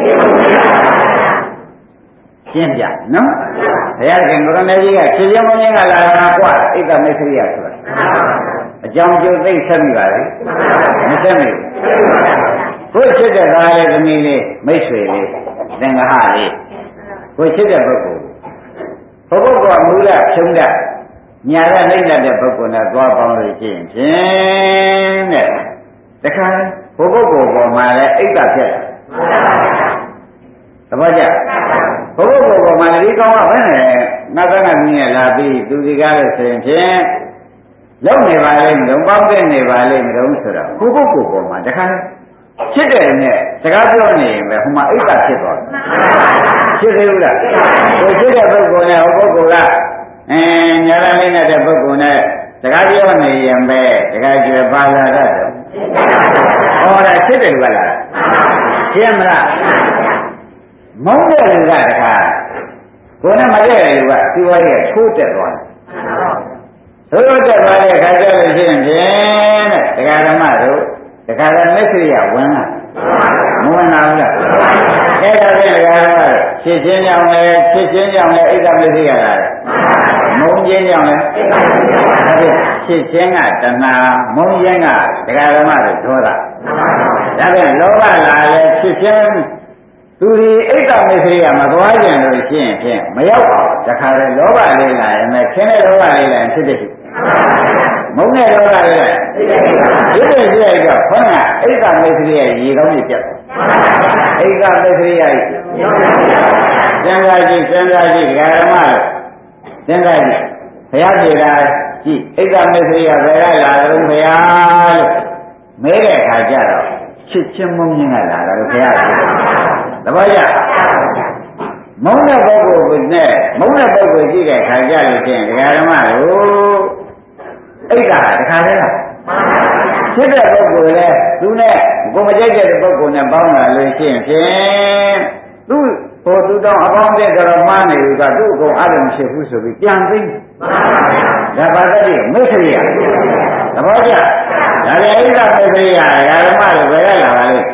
ရှင်းပြနော်ဘုရားခင်ကိုရမေကြီးကဖြေခြင်းမင်းကလာတာကွာအိဒမေခရိယဆိုတာအကြောင်းကျိုးသိဆက်မိပါလေမဆက်မိဘူးကိုချစ်တဲ့သားလေးသမီးလေးမိတ်ဆွေလေးသင်္ဃဟလေးကိုချစ်တဲ့ပုဂ္ဂိုလ်ဘုပုဂ္ဂိုလ်ကမူလဖြုံးတတ်ညာရနှိမ့်တဲ့ပုဂ္ဂိုလ်နဲ့သွားပေါင်းလို့ရှိရင်ဖြင့်တဲ့တခါဘုပုဂ္ဂိုလ်ပေါ်မှာလည်းအိတ်ကဖြစ်တယ်သဘောကျဘုပုဂ္ဂိုလ်ပေါ်မှာဒီကောင်ကဘယ်နဲ့ငါကငါကြီးနဲ့လာပြီးသူဒီကားလို့ဆိုရင်ဖြင့်လုံနေပါလိမ့်မလို့ပေါင်းတဲ့နေပါလိမ့်မလို့ဆိုတော့ကိုယ့်ပုဂ္ဂိုလ်ပေါ်မှာတခါဖြစ်တယ်နဲ့စကားပြောနေရင်ပဲဟိုမှာအိတ်ကဖြစ်သွားတယ်ဖြစ်သေးဘူးလားကိုဖြစ်တဲ့ပုဂ္ဂိုလ်နဲ့ဟိုပုဂ္ဂိုလ်ကအင်းညာရလေးနဲ့တဲ့ပုဂ္ဂိုလ်နဲ့စကားပြောနေရင်ပဲတခါကျွယ်ပါလာတတ်တယ်ဟောတာဖြစ်တယ်လို့လားရှင်းမလားမုန်းတဲ့လူကတခါကိုယ်နဲ့မတည့်တဲ့လူကဒီဝါရဲ့ထိုးတက်သွားတယ်သို့တက်သွားတဲ့ခါကျလို့ရှိရင်ဖြင့်တဲ့ဒကာဓမ္မတို့ဒကာရမစ္စရိယဝင်လာမဝင်လာဘူးလားအဲ့ဒါဖြင့်ဒကာဓမ္မတို့ဖြစ်ချင်းကြောင့်လည်းဖြစ်ချင်းကြောင့်လည်းအိတ်ကမစ္စရိယလာတယ်မုံချင်းကြောင့်လည်းဒါဖြင့်ဖြစ်ချင်းကတဏှာမုံချင်းကဒကာဓမ္မတို့ဒေါသဒါဖြင့်လောဘလာလည်းဖြစ်ချင်းသူဒီအိတ်ကမစ္စရိယမသွားကြလို့ရှိရင်ဖြင့်မရောက်အောင်တခါလေလောဘလေးလာရင်လည်းခင်းတဲ့လောဘလေးလာရင်ဖြစ်ဖြစ်မမုန်းတဲ့လောကရဲ့ဒီလိုရှိလိုက်တော့ခေါင်းကအိက္ခမိတ်္တရိယရေကောင်းကြီးပြတ်အိက္ခမိတ်္တရိယကြီးစဉ်းစားကြည့်စဉ်းစားကြည့်ဓမ္မတို့စဉ်းစားကြည့်ဘုရားပြေတာကြည့်အိက္ခမိတ်္တရိယဘယ်ကလာတော့ဘုရားလို့မဲတဲ့အခါကျတော့ချစ်ချင်းမုန်းခြင်းကလာတော့ဘုရားသဘောကျမုန်းတဲ့ပုဂ္ဂိုလ်နဲ့မုန်းတဲ့ပုဂ္ဂိုလ်ကြည့်တဲ့ခါကြလို့ချင်းဒကာဓမ္မတို့အိတ်ကတခါတည်းလားဖြစ်တဲ့ပုဂ္ဂိုလ်လဲသူနဲ့ကိုမကြိုက်တဲ့ပုဂ္ဂိုလ်နဲ့ပေါင်းလာလို့ရှိရင်ဖြင့်သူဟိုသူတောင်အပေါင်းတဲ့တော်မှားနေလို့ကသူ့အကုန်အလုံးဖြစ်ဘူးဆိုပြီးပြန်သိဒါပါတည်းမိတ်ဆွေရသဘောကျဒါလည်းအိတ်ကမိတ်ဆွေရဒကာဓမ္မတို့ဘယ်ကလာပါလဲ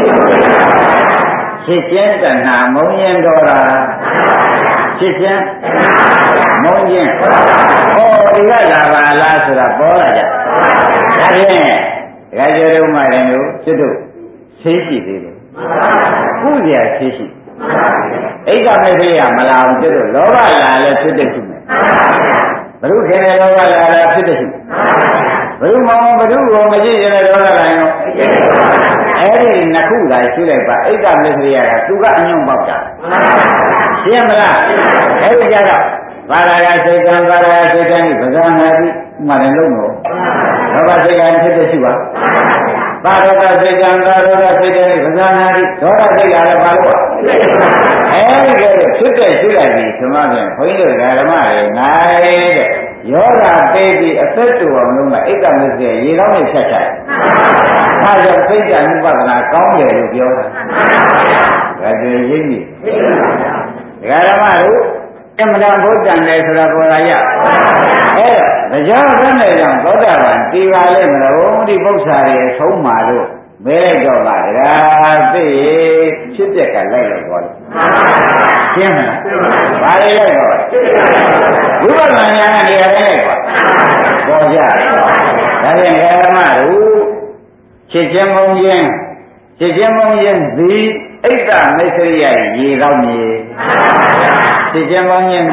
ဖြစ်ခြင်းတဏှာမုန်းရင်တော်တာဖြစ်ခြင်းမုန်းခြင်းဟောဒီကလာပါလားဆိုတာပေါ်လာကြဒါဖြင့်ဒကာကျော်တို့မှလည်းတို့စစ်တို့သိရှိသေးတယ်ခုစရာသိရှိအိက္ခမိတ်္တရိယမလာအောင်စစ်တို့လောဘလာလဲဖြစ်တဲ့ရှိမယ်ဘုရုခင်တဲ့လောဘလာလဲဖြစ်တဲ့ရှိဘုရုမောင်ဘုရုကိုမကြည့်ရတဲ့လောဘလာရင်တော့အဲ့ဒီနှစ်ခုသာရှိလိုက်ပါအိက္ခမိတ်္တရိယကသူကအညွန့်ပေါက်တာရှင်းမလားအဲ့ဒီကြတော့ဘာသာကစိတ်ကံဘာသာကစိတ်ကံဒီပဇာနာတိမှလည်းလုံးတော့လောဘစိတ်ကံဖြစ်တဲ့ရှိပါဘာရောကစိတ်ကံဘာရောကစိတ်ကံဒီပဇာနာတိဒေါသစိတ်ကလည်းဘာလို့အဲ့ဒီကဖြစ်တဲ့ရှိလိုက်ပြီဒီမှာပြန်ခွင်းတို့ဓမ္မတွေနိုင်တဲ့ယောဂပေးပြီးအသက်တူအောင်လုံးကအိက္ခမိတ်္တရိယရေကောင်းနဲ့ဖြတ်ချတယ်ဒါကြောင့်စိတ်ကံဥပဒနာကောင်းတယ်လို့ပြောတာဒါကြွေရင်းကြီးဒကာဓမ္မတို့အမှန်တရားဘုဒ္ဓံလေဆိုတာပေါ်လာရအဲ့တော့တရားဘယ်နဲ့ကြောင့်သောတာပန်ဒီပါလိမ့်မလို့ဒီပု္ပ္ပာတွေဆုံးမှာလို့မဲလိုက်တော့ပါဒကာသိဖြစ်တဲ့ကလိုက်လို့ပြောတယ်ရှင်းမလားဘာလေးလိုက်တော့ဝိပဿနာဉာဏ်နဲ့တရားလိုက်ပါပေါ်ကြဒါဖြင့်ဓမ္မတို့ချစ်ချင်းမုန်းခြင်းချစ်ချင်းမုန်းခြင်းသည်အိက္ခမိတ်္တရိယရေကောင်းမြေချစ်ချင်းမုန်းခြင်း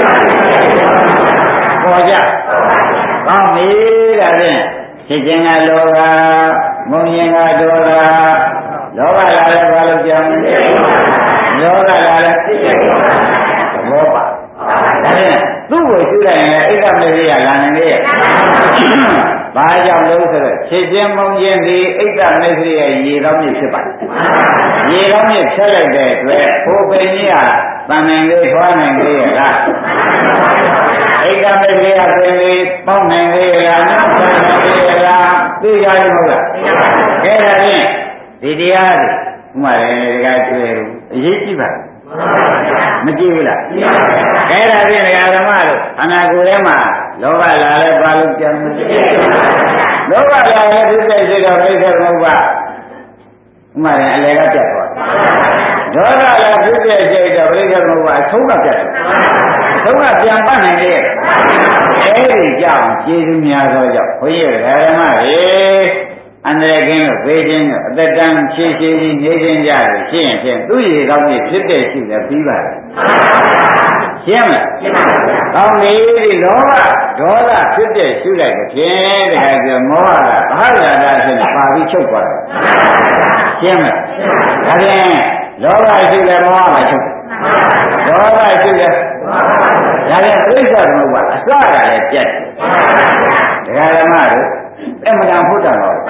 ပေါ်ကြကောင်းပြီဒါဖြင့်ချစ်ချင်းကလောဘမုန်းခြင်းကဒေါသလောဘလာလဲဘာလို့ကြောင်းလောဘလာလဲသဘောပါဒါဖြင့်သူ့ကိုရှုလိုက်ရင်အိက္ခမိတ်္တရိယလာနိုင်လေဘာကြောင့်လို့ဆိုတော့ခြေချင်းမုံခြင်းဒီအိက္ခမိတ်္တရိယရေကောင်းမြစ်ဖြစ်ပါတယ်ရေကောင်းမြစ်ဖြတ်လိုက်တဲ့အတွက်ဟိုပင်ကြီးဟာတန်နိုင်လေးထွားနိုင်လေးရလားအိက္ခမိတ်္တရိယပင်လေးပေါက်နိုင်လေးရလားနားဆိုင်နိုင်လေးရလားသိကြရမဟုတ်လားအဲ့ဒါဖြင့်ဒီတရားတွေဥမာလည်းတကယ်တွေ့လို့အရေးကြီးပါမကြည့်ဘူးလားအဲ့ဒါဖြင့်ဓမ္မတို့ခန္ဓာကိုယ်ထဲမှာလောဘလာလဲပါလို့ကြံမသိလောဘလာလဲဖြစ်တဲ့စိတ်တော်ပြိဿသမုပ္ပါဥမာလည်းအလယ်ကပြတ်သွားဒေါသလာဖြစ်တဲ့စိတ်တော်ပြိဿသမုပ္ပါအဆုံးကပြတ်သွားအဆုံးကပြန်ပတ်နိုင်လေအဲ့ဒီကြောင့်ကျေးဇူးများသောကြောင့်ဘုန်းကြီးဓမ္မတွေအန္တရာယ်ကင်းလို့ဘေးချင်းလို့အသက်တမ်းဖြည့်ဖြည့်ကြီးနေခြင်းကြလို့ရှိရင်ဖြင့်သူ့ရေကောင်းကြီးဖြစ်တဲ့ရှိတယ်ပြီးပါတယ်ရှင်းမလားရှင်းပါပြီ။ကောင်းပြီဒီလောဘဒေါသဖြစ်တဲ့ရှုလိုက်တဲ့ဖြင့်တခါကျမောဟကဘာဝရတာဖြစ်နေပါပြီးချုပ်သွားတယ်။ရှင်းမလား။ဒါဖြင့်လောဘရှုတယ်မောဟကချုပ်။ဒေါသရှုတယ်ဒါဖြင့်ပြိဿသမုပ္ပါအစရလည်းပြတ်တယ်။ဒကာဓမ္မတို့အမှန်တန်ဖို့တယ်တော့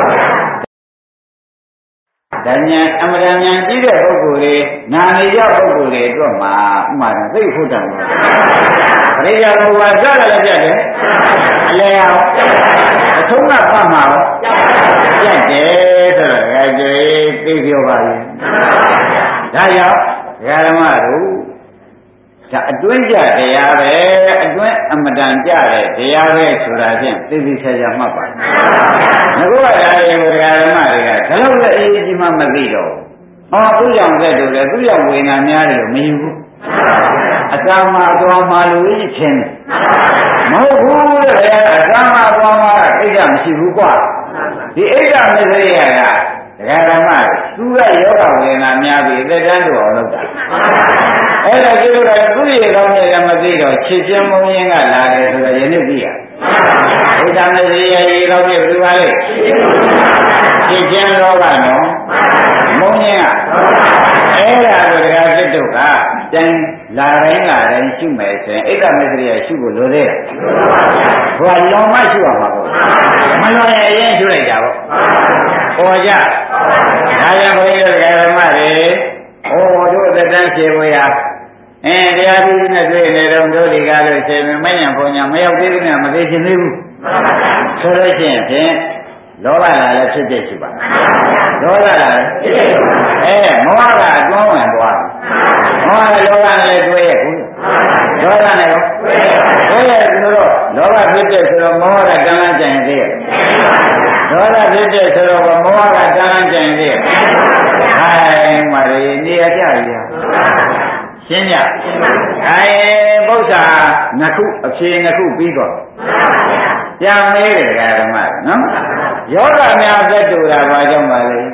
ဒါညာအမှန်တန်ညာကြီးတဲ့ပုဂ္ဂိုလ်တွေနာနေရောက်ပုဂ္ဂိုလ်တွေအတွက်မှာဥမာသိဖို့တယ်တော့ပရိယာဘုရားစတယ်လည်းပြတ်တယ်အလဲအောင်အထုံးကပတ်မှာပြတ်တယ်ဆိုတော့ဒါကြွေသိပြောပါလိမ့်ဒါကြောင့်ဓမ္မတို့ဒါအတွင်းကြတရားပဲအတွင်းအမတန်ကြတဲ့တရားပဲဆိုတာဖြင့်သိသိချာချာမှတ်ပါငါကဒါရေဘုရားဓမ္မတွေကဒါလို့လည်းအေးကြီးမှမသိတော့ဟောသူ့ကြောင့်တဲ့တို့လေသူ့ကြောင့်ဝေဒနာများတယ်လို့မယူဘူးအတ္တမှာအတော်မှာလူကြီးချင်းမဟုတ်ဘူးတဲ့အတ္တမှာအတော်မှာအိတ်ကမရှိဘူးကွာဒီအိတ်ကမစ္စရိယကဒကာဓမ္မသူကယောဂဝေဒနာများပြီးအသက်တန်းတို့အောင်လုပ်တာအဲ့ဒါကြည့်လို့လည်းသူ့ရေကောင်းတယ်လည်းမသိတော့ခြေချင်းမုံရင်းကလာတယ်ဆိုတော့ယနေ့သိရဣဒ္ဓမေရိယရေတော့ပြပြပါလေဖြစ်ခြင်းလောဘနော်မုန်းခြင်းကအဲ့ဒါကိုတရားစစ်တို့ကတန်လာတိုင်းလာတိုင်းရှုမယ်ဆိုရင်ဣဒ္ဓမေရိယရှုဖို့လိုသေးတယ်ဟိုကလောမရှုရမှာပေါ့မလွန်ရင်အရင်ရှုလိုက်တာပေါ့ပေါ်ကြဒါကြောင့်ဘုန်းကြီးတို့ဓမ္မတွေဟိုတို့သက်တမ်းရှင်းဖို့ရအဲတရားသူကြီးနဲ့တွေ့နေတော့တို့ဒီကားလို့ရှင်းမညံပုံညာမရောက်သေးဘူးနဲ့မသိချင်သေးဘူးဆိုလို့ရှိရင်ဖြင့်လောဘလာလည်းဖြစ်ဖြစ်ရှိပါဒေါသလာလည်းအဲမောဟကအတွန်းဝင်သွားမောဟလောဘနဲ့လည်းတွေ့ရဘူးဒေါသနဲ့ရောတွေ့ရဆိုတော့လောဘဖြစ်တဲ့ဆိုတော့မောဟကကံလန်းကြင်သေးရဲ့ဒေါသဖြစ်တဲ့ဆိုတော့မောဟကကံလန်းကြင်သေးရဲ့ဟိုင်းမာရီနေရကြရရှင်းကြအဲဘုရားနှစ်ခုအဖြေနှစ်ခုပြီးတော့ပြန်မေးတယ်ဓမ္မနော်ယောဂများသက်တူတာဘာကြောင့်ပါလဲ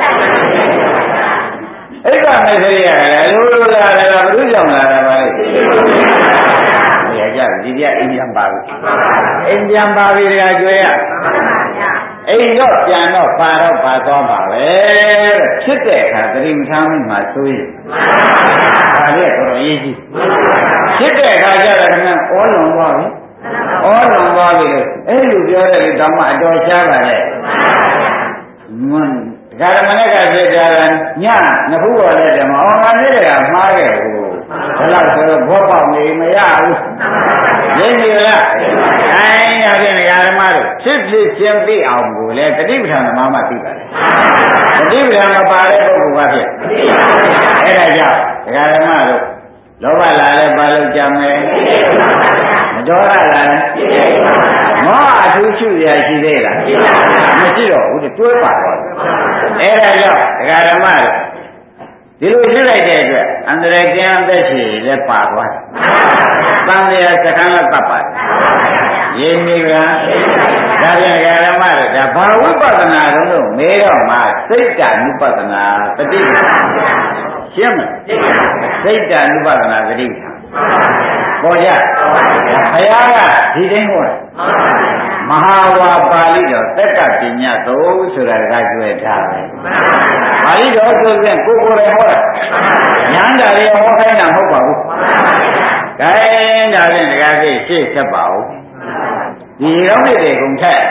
ဣဒ္ဓမေခရိယကလည်းလိုလိုလာတယ်ကဘုရုကြောင့်လာတာပါလေရကြဒီပြအိမ်ပြန်ပါဘူးအိမ်ပြန်ပါပြီတကကျွေးရအိမ်တော့ပြန်တော့ပါတော့ပါသွားပါပဲဖြစ်တဲ့အခါသတိမထားမိမှဆိုရင်ဒါလေးကတော့အရေးကြီးဖြစ်တဲ့အခါကျတော့ခင်ဗျဩလွန်သွားပြီဩလွန်သွားပြီလို့အဲ့လိုပြောတဲ့လူတောင်မှအတော်ရှားပါလေမွန်းဒကာရမနဲ့ကဖြစ်ကြတာညနှစ်ခုပေါ်တဲ့တည်းမှာအော်ငါနေ့ကမှားခဲ့ဘူးဒါလို့ဆိုတော့ဘောပေါက်နေမရဘူးရင်းနေလားအဲရတဲ့ဒကာရမတို့ဖြစ်ဖြစ်ချင်းသိအောင်ကိုလေတတိပဌာန်မှာမှသိပါတယ်တတိပဌာန်မပါတဲ့ပုဂ္ဂိုလ်ကဖြစ်အဲ့ဒါကြောင့်ဒကာရမတို့လောဘလာလဲပါလို့ကြမယ်မဒေါသလာလဲမောဟအထူးရှုရရှိသေးလားမရှိတော့ဘူးတွဲပါတော့အဲ့ဒါကြောင့်ဒကာဓမ္မတွေဒီလိုရှုလိုက်တဲ့အတွက်အန္တရာယ်ကင်းအသက်ရှိလည်းပါသွားတယ်။တန်မြာစကံလည်းပတ်ပါတယ်။ရင်းမိကဒါပြန်ဒကာဓမ္မတွေဒါဘာဝိပဿနာတုံးလို့မေးတော့မှစိတ်တ ानु ပဿနာတတိရှင်းမလားစိတ်တ ानु ပဿနာတတိပေါ်ကြဘုရားကဒီတိုင်းဟောတယ်မဟာဝါပါဠိတော်သက်ကပညာသုံးဆိုတာကကျွဲထားတယ်ပါဠိတော်ဆိုရင်ကိုယ်ကိုယ်လည်းဟောတာဉာဏ်ဓာတ်တွေဟောခိုင်းတာမဟုတ်ပါဘူးဒါရင်ဒါဖြင့်ဒကာကြီးရှေ့ဆက်ပါဦးဒီရောက်တဲ့ကုန်ထက်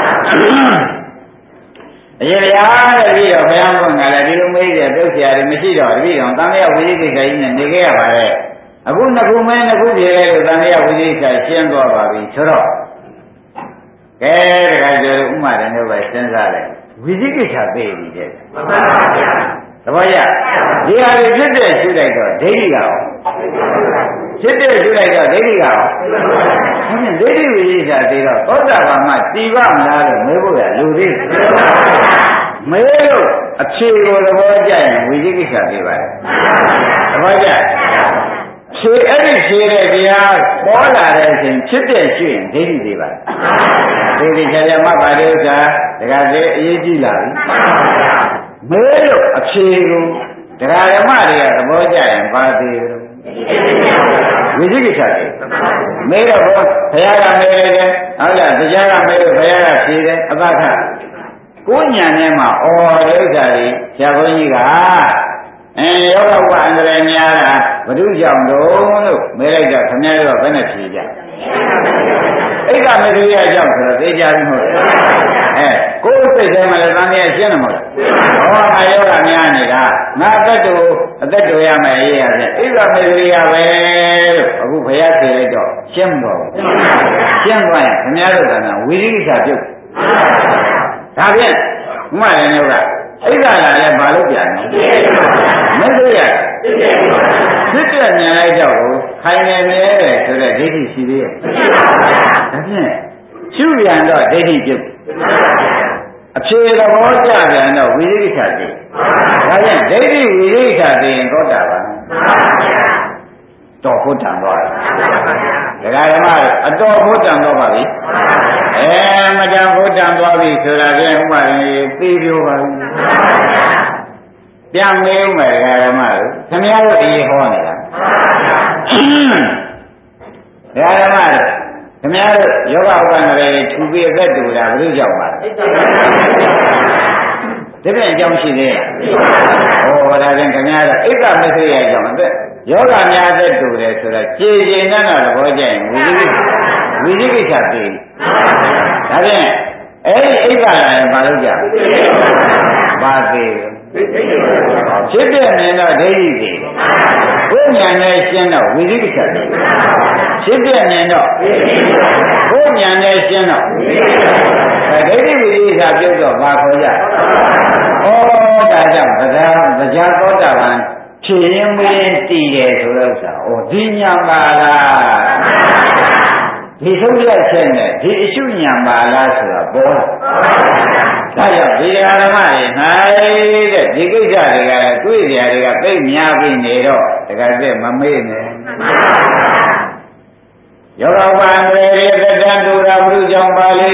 အရင်ရာတဲ့ပြီးတော့ဘုရားကလည်းဒီလိုမေးကြပြုတ်เสียတယ်မရှိတော့တပည့်တော်တန်မြတ်ဝိသိကိစ္စကြီးနဲ့နေခဲ့ရပါတယ်အခုနှစ်ခုမဲနှစ်ခုပြေလဲလို့တန်မြတ်ဝိသိကိစ္စရှင်းသွားပါပြီဆိုတော့ကဲတခါကျတော့ဥမာတယ်တို့ပဲစဉ်းစားတယ်ဝိသိကိစ္စသိပြီတဲ့မှန်ပါဗျာသဘောကျဒီဟာတွေဖြစ်တဲ့ရှုလိုက်တော့ဒိဋ္ဌိကရောဖြစ်တဲ့ရှုလိုက်တော့ဒိဋ္ဌိကရောအဲ့ဒါဒိဋ္ဌိဝိသိကိစ္စသိတော့သောတာပန်မှတည်ပါမလားလို့မေးဖို့ရလူသေးမေးလို့အဖြေကိုသဘောကျရင်ဝိသိကိစ္စသိပါတယ်သဘောကျဖြေအဲ့ဒီဖြေတဲ့တရားပေါ်လာတဲ့အချိန်ဖြစ်တဲ့ရှိရင်ဒိဋ္ဌိသိပါတယ်ဒီဒီချာချာမှတ်ပါလေဥစ္စာတခါတည်းအရေးကြီးလာပြီမေးလို့အဖြေကိုတရားဓမ္မတွေကသဘောကျရင်ပါသေးတယ်ဝိသိကိစ္စသိမေးတော့ဘုရားကမေးတယ်ဟုတ်လားတရားကမေးလို့ဘုရားကဖြေတယ်အပခကိုဉာဏ်ထဲမှာဩဒီဥစ္စာကြီးဆရာဘုန်းကြီးကအဲယောဂဝအန္တရာယ်များတာဘု து ကြောင့်တော့လို့မေးလိုက်တော့ခင်ဗျားတို့ကဘယ်နဲ့ဖြေကြအိက္ခမရိယကြောင့်ဆိုတော့သိကြပြီမဟုတ်လားအဲကိုယ်စိတ်ထဲမှာလည်းသံဃာရှင်းတယ်မဟုတ်လားဟောငါယောဂများနေတာငါအသက်တူအသက်တူရမယ်ရေးရတယ်အိက္ခမရိယပဲလို့အခုဘုရားဖြေလိုက်တော့ရှင်းမတော့ဘူးရှင်းသွားရင်ခင်ဗျားတို့ကဝိရိကိစ္စပြုတ်ဒါဖြင့်ဥမာလည်းယောဂအိက္ခလာလည်းဘာလို့ပြန်လဲမသိရဖြစ်တဲ့ဉာဏ်လိုက်တော့ခိုင်နေမြဲတယ်ဆိုတော့ဒိဋ္ဌိရှိသေးရဲ့ဒါဖြင့်ရှုပြန်တော့ဒိဋ္ဌိပြုတ်အဖြေသဘောကျပြန်တော့ဝိသိကိစ္စသိဒါဖြင့်ဒိဋ္ဌိဝိသိကိစ္စသိရင်သောတာပန်တော်ဖို့တန်သွားတယ်ဒကာဓမ္မအတော်ဖို့တန်သွားပါပြီအဲမတန်ဖို့တန်သွားပြီဆိုတာပြန်ဥပမာသိပြောပါဘူးပြန်မေးဦးမယ်ဒကာဓမ္မတို့ခင်ဗျားတို့အေးဟောနေတာဒကာဓမ္မတို့ခင်ဗျားတို့ယောဂဥပ္ပန္ခြူပြီးအသက်တူတာဘယ်လိုကြောင့်ပါလဲဒီပြန်အကြောင်းရှိသေးလားဟောဒါပြန်ခင်ဗျားတော့ဣဒ္ဓမသိရအကြောင်းအသက်ယောဂများအသက်တူတယ်ဆိုတော့ကြည်ကျင်တဲ့သဘောကျရင်ဝိသိဝိသိကိစ္စသိဒါပြန်အဲ့ဒီဣဒ္ဓလာရင်မလုပ်ကြဘာသေးဖြစ်ပြမြင်တော့ဒိဋ္ဌိသေးကိုယ်ဉာဏ်နဲ့ရှင်းတော့ဝိသိကိစ္စသေးဖြစ်ပြမြင်တော့ကိုယ်ဉာဏ်နဲ့ရှင်းတော့ဒိဋ္ဌိဝိသိကိစ္စပြုတ်တော့ဘာခေါ်ကြဩဒါကြောင့်ဗဇာဗဇာသောတာပန်ဖြည့်ရင်မင်းတည်တယ်ဆိုတဲ့ဥစ္စာဩဒီညာပါလားဒီဆုံးဖြတ်ချက်နဲ့ဒီအရှုညာပါလားဆိုတာပေါ်လာဒါကြောင့်ဒီဓမ္မတွေနိုင်တဲ့ဒီကိစ္စတွေကတွေ့ကြတွေကသိများပြီးနေတော့တကယ်စစ်မမေ့နဲ့ယောဂပန်တွေသတ္တန်တူတာဘုရားကြောင့်ပါလေ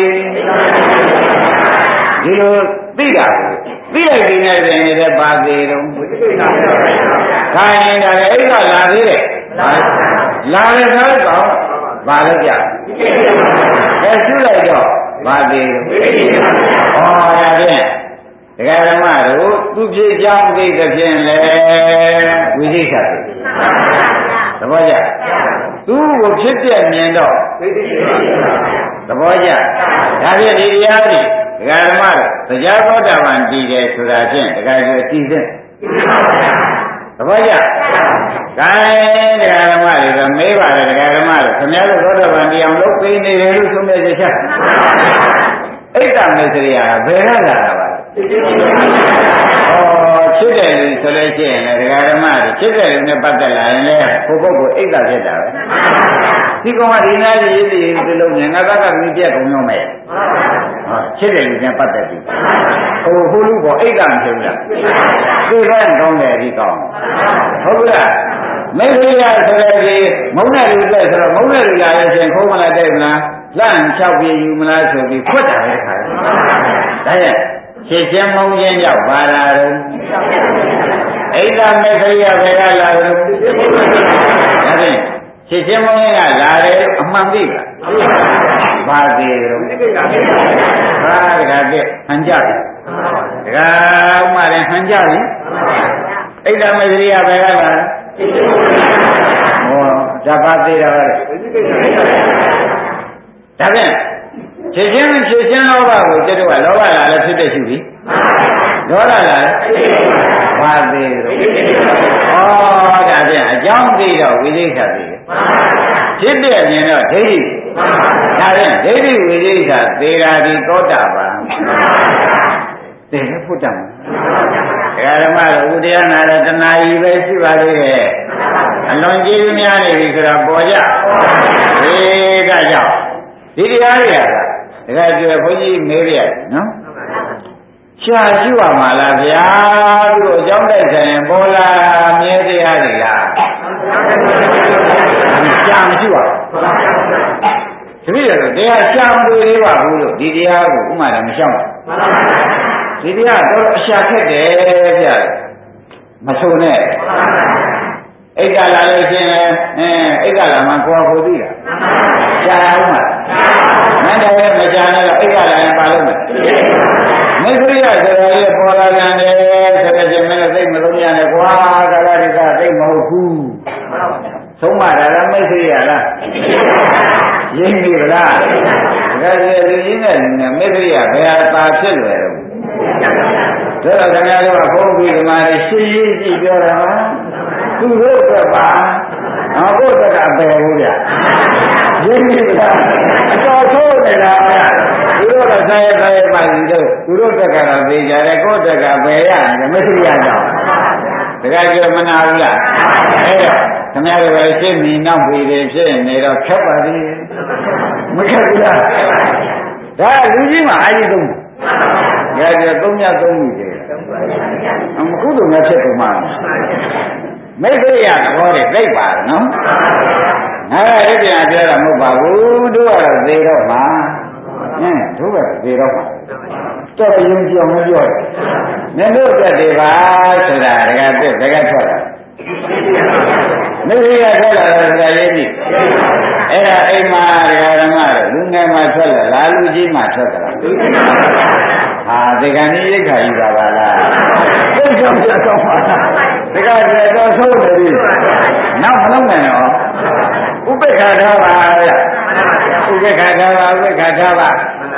ဒီလိုသိတာသိလိုက်ပြီးနေတဲ့ပါသေးတော့ခိုင်းတာလေအဲ့ကလာသေးတယ်လာတယ်ဆိုတော့ဘာလို့ကြအဲရှုလိုက်တော့ဘာသေးတော့ဩဒါဖြင့်ဒကာဓမ္မတို့သူဖြစ်ကြောင်းသိတဲ့ဖြင့်လေဝိသိကိစ္စသဘောကျသူ့ကိုဖြစ်ပြမြင်တော့သဘောကျဒါဖြင့်ဒီတရားတွေဒကာဓမ္မတို့တရားသောတာပန်တည်တယ်ဆိုတာဖြင့်ဒကာကျအတည်တဲ့သဘောကျကဲဒကာဓမ္မတွေကမေးပါတယ်ဒကာဓမ္မတို့ခင်ဗျားတို့သောတာပန်တရားလုပ်ပေးနေတယ်လို့ဆိုမြဲချက်ဣဒ္ဓမေစရိယဘယ်ကလာတာပါလဲဩချစ်တယ်လို့ဆိုလို့ရှိရင်လည်းဒကာဓမ္မတွေချစ်တယ်လို့နဲ့ပတ်သက်လာရင်လည်းဘုပုဂ္ဂိုလ်ဣဒ္ဓဖြစ်တာပဲဒီကောင်ကဒီနာကြီးရေးစီဒီလုံးနဲ့ငါကကပြီးပြက်ကုန်ရောမယ်ဟောချစ်တယ်လို့နဲ့ပတ်သက်ပြီးဟိုဟိုလူပေါ်ဣဒ္ဓမဖြစ်ဘူးလားသိတဲ့ကောင်းတယ်ဒီကောင်ဟုတ်လားမေတ္တာဆိုတဲ့ဒီမုန်းတဲ့လူတွေဆိုတော့မုန်းတဲ့လူလာလို့ရှင်ခိုးမလားတဲ့မလားလန့်လျှောက်ပြေယူမလားဆိုပြီးခွတ်တာပဲခါတယ်ဒါရဲ့ရှင်းချင်းမုန်းခြင်းကြောင့်ပါလာတော့ဣဒ္ဓမေခရိယဘယ်ကလာတော့ဒါဖြင့်ရှင်းချင်းမုန်းခြင်းကလာတယ်အမှန်သိလားဘာသေးတော့ဟာတခါပြဟန်ကြပြီတခါမှလည်းဟန်ကြပြီဣဒ္ဓမေခရိယဘယ်ကလာဟောဓာပါသေးတာပဲဒါဖြင့်ခြေချင်းခြေချင်းလောဘကိုကျတော့လောဘလာလည်းဖြစ်တဲ့ရှိပြီဒေါသလာလည်းပါသေးတယ်ဩဒါဖြင့်အကြောင်းသိတော့ဝိသိကိစ္စသိတယ်ဖြစ်တဲ့မြင်တော့ဒိဋ္ဌိဒါဖြင့်ဒိဋ္ဌိဝိသိကိစ္စသေရာဒီသောတာပန်သေရဖို့တတ်မှာဓမ္မတို့ဥဒယနာတော့တဏှာကြီးပဲရှိပါသေးတယ်အလွန်ကြီးများနေပြီဆိုတော့ပေါ်ကြဒီကကြောင့်ဒီတရားတွေကတကယ်ကြွယ်ဘုန်းကြီးမေးရတယ်နော်ရှားရှိပါမလားဗျာသူတို့အကြောင်းတိုက်ဆိုင်ပေါ်လာမြဲတရားတွေလားရှားမရှိပါဘူးဒီလိုတရားရှားမတွေ့သေးပါဘူးလို့ဒီတရားကိုဥမာလည်းမရှောင်ပါဒီတရားတော့အရှာခက်တယ်ဗျာမဆိုနဲ့ဣဒ္ဓလာလို့ရှင်အဲဣဒ္ဓလာမှာကိုယ်ကိုသိတာရှားအောင်မှာမန္တလေးမရှားနဲ့တော့ဣဒ္ဓလာရင်ပါလို့မယ်မေခရိယဆိုတော့လေပေါ်လာကြတယ်ဆိုတဲ့ချင်းမင်းသိမလုံးရနဲ့ကွာကာလရိကသိမဟုတ်ဘူးသုံးမတာလားမေခရိယလားရင်းပြီလားဒါကြည့်လူကြီးနဲ့မေခရိယဘယ်ဟာပါဖြစ်လွယ်တော့ဒါတော့ခင်ဗျားတို့ကဘုန်းကြီးဓမ္မတွေရှင်းရှင်းကြည့်ပြောတာပါသူတို့အတွက်ပါဟောကိုယ့်အတွက်ကအပယ်ဘူးဗျရင်းပြီလားအတော်ဆိုးနေတာဗျသူတို့ကဆိုင်ရဆိုင်ရပါစီတော့သူတို့တက်ကတော့သိကြတယ်ကိုယ့်တက်ကပယ်ရတယ်မသိရတော့တကယ်ကြမနာဘူးလားအဲ့တော့ခင်ဗျားတို့ကရှင်းနေနောက်ပြီးတယ်ဖြစ်နေတော့ခက်ပါသေးမခက်ဘူးလားဒါလူကြီးမှအာရုံသုံးတယ်ကြည့်သုံးညသုံးပြီတယ်မကုသိုလ်များဖြစ်ကုန်မှာမိတ်ဆွေရသဘောတွေသိပါနော်ငါရည်ပြန်ပြောတာမဟုတ်ပါဘူးတို့ကတော့သေတော့မှာဟင်းတို့ကသေတော့မှာတော့ယုံကြည်အောင်မပြောတယ်မင်းတို့တက်တယ်ပါဆိုတာတကယ်ပြတကယ်ထွက်တာမိတ်ဆွေရထွက်လာတယ်ဆိုတာရေးကြည့်အဲ့ဒါအိမ်မှာဓမ္မတို့လူငယ်မှာထွက်လာလာလူကြီးဟာဒီကနေ့ရိတ်ခါယူတာပါလားသိကြောင်ကြတော့ပါဒီကတည်းကတော့ဆုံးတယ်ပြီနောက်မလုံးနိုင်တော့ဥပိ္ပခါထားပါဗျဥပိ္ပခါထားပါဥပိ္ပခါထားပါ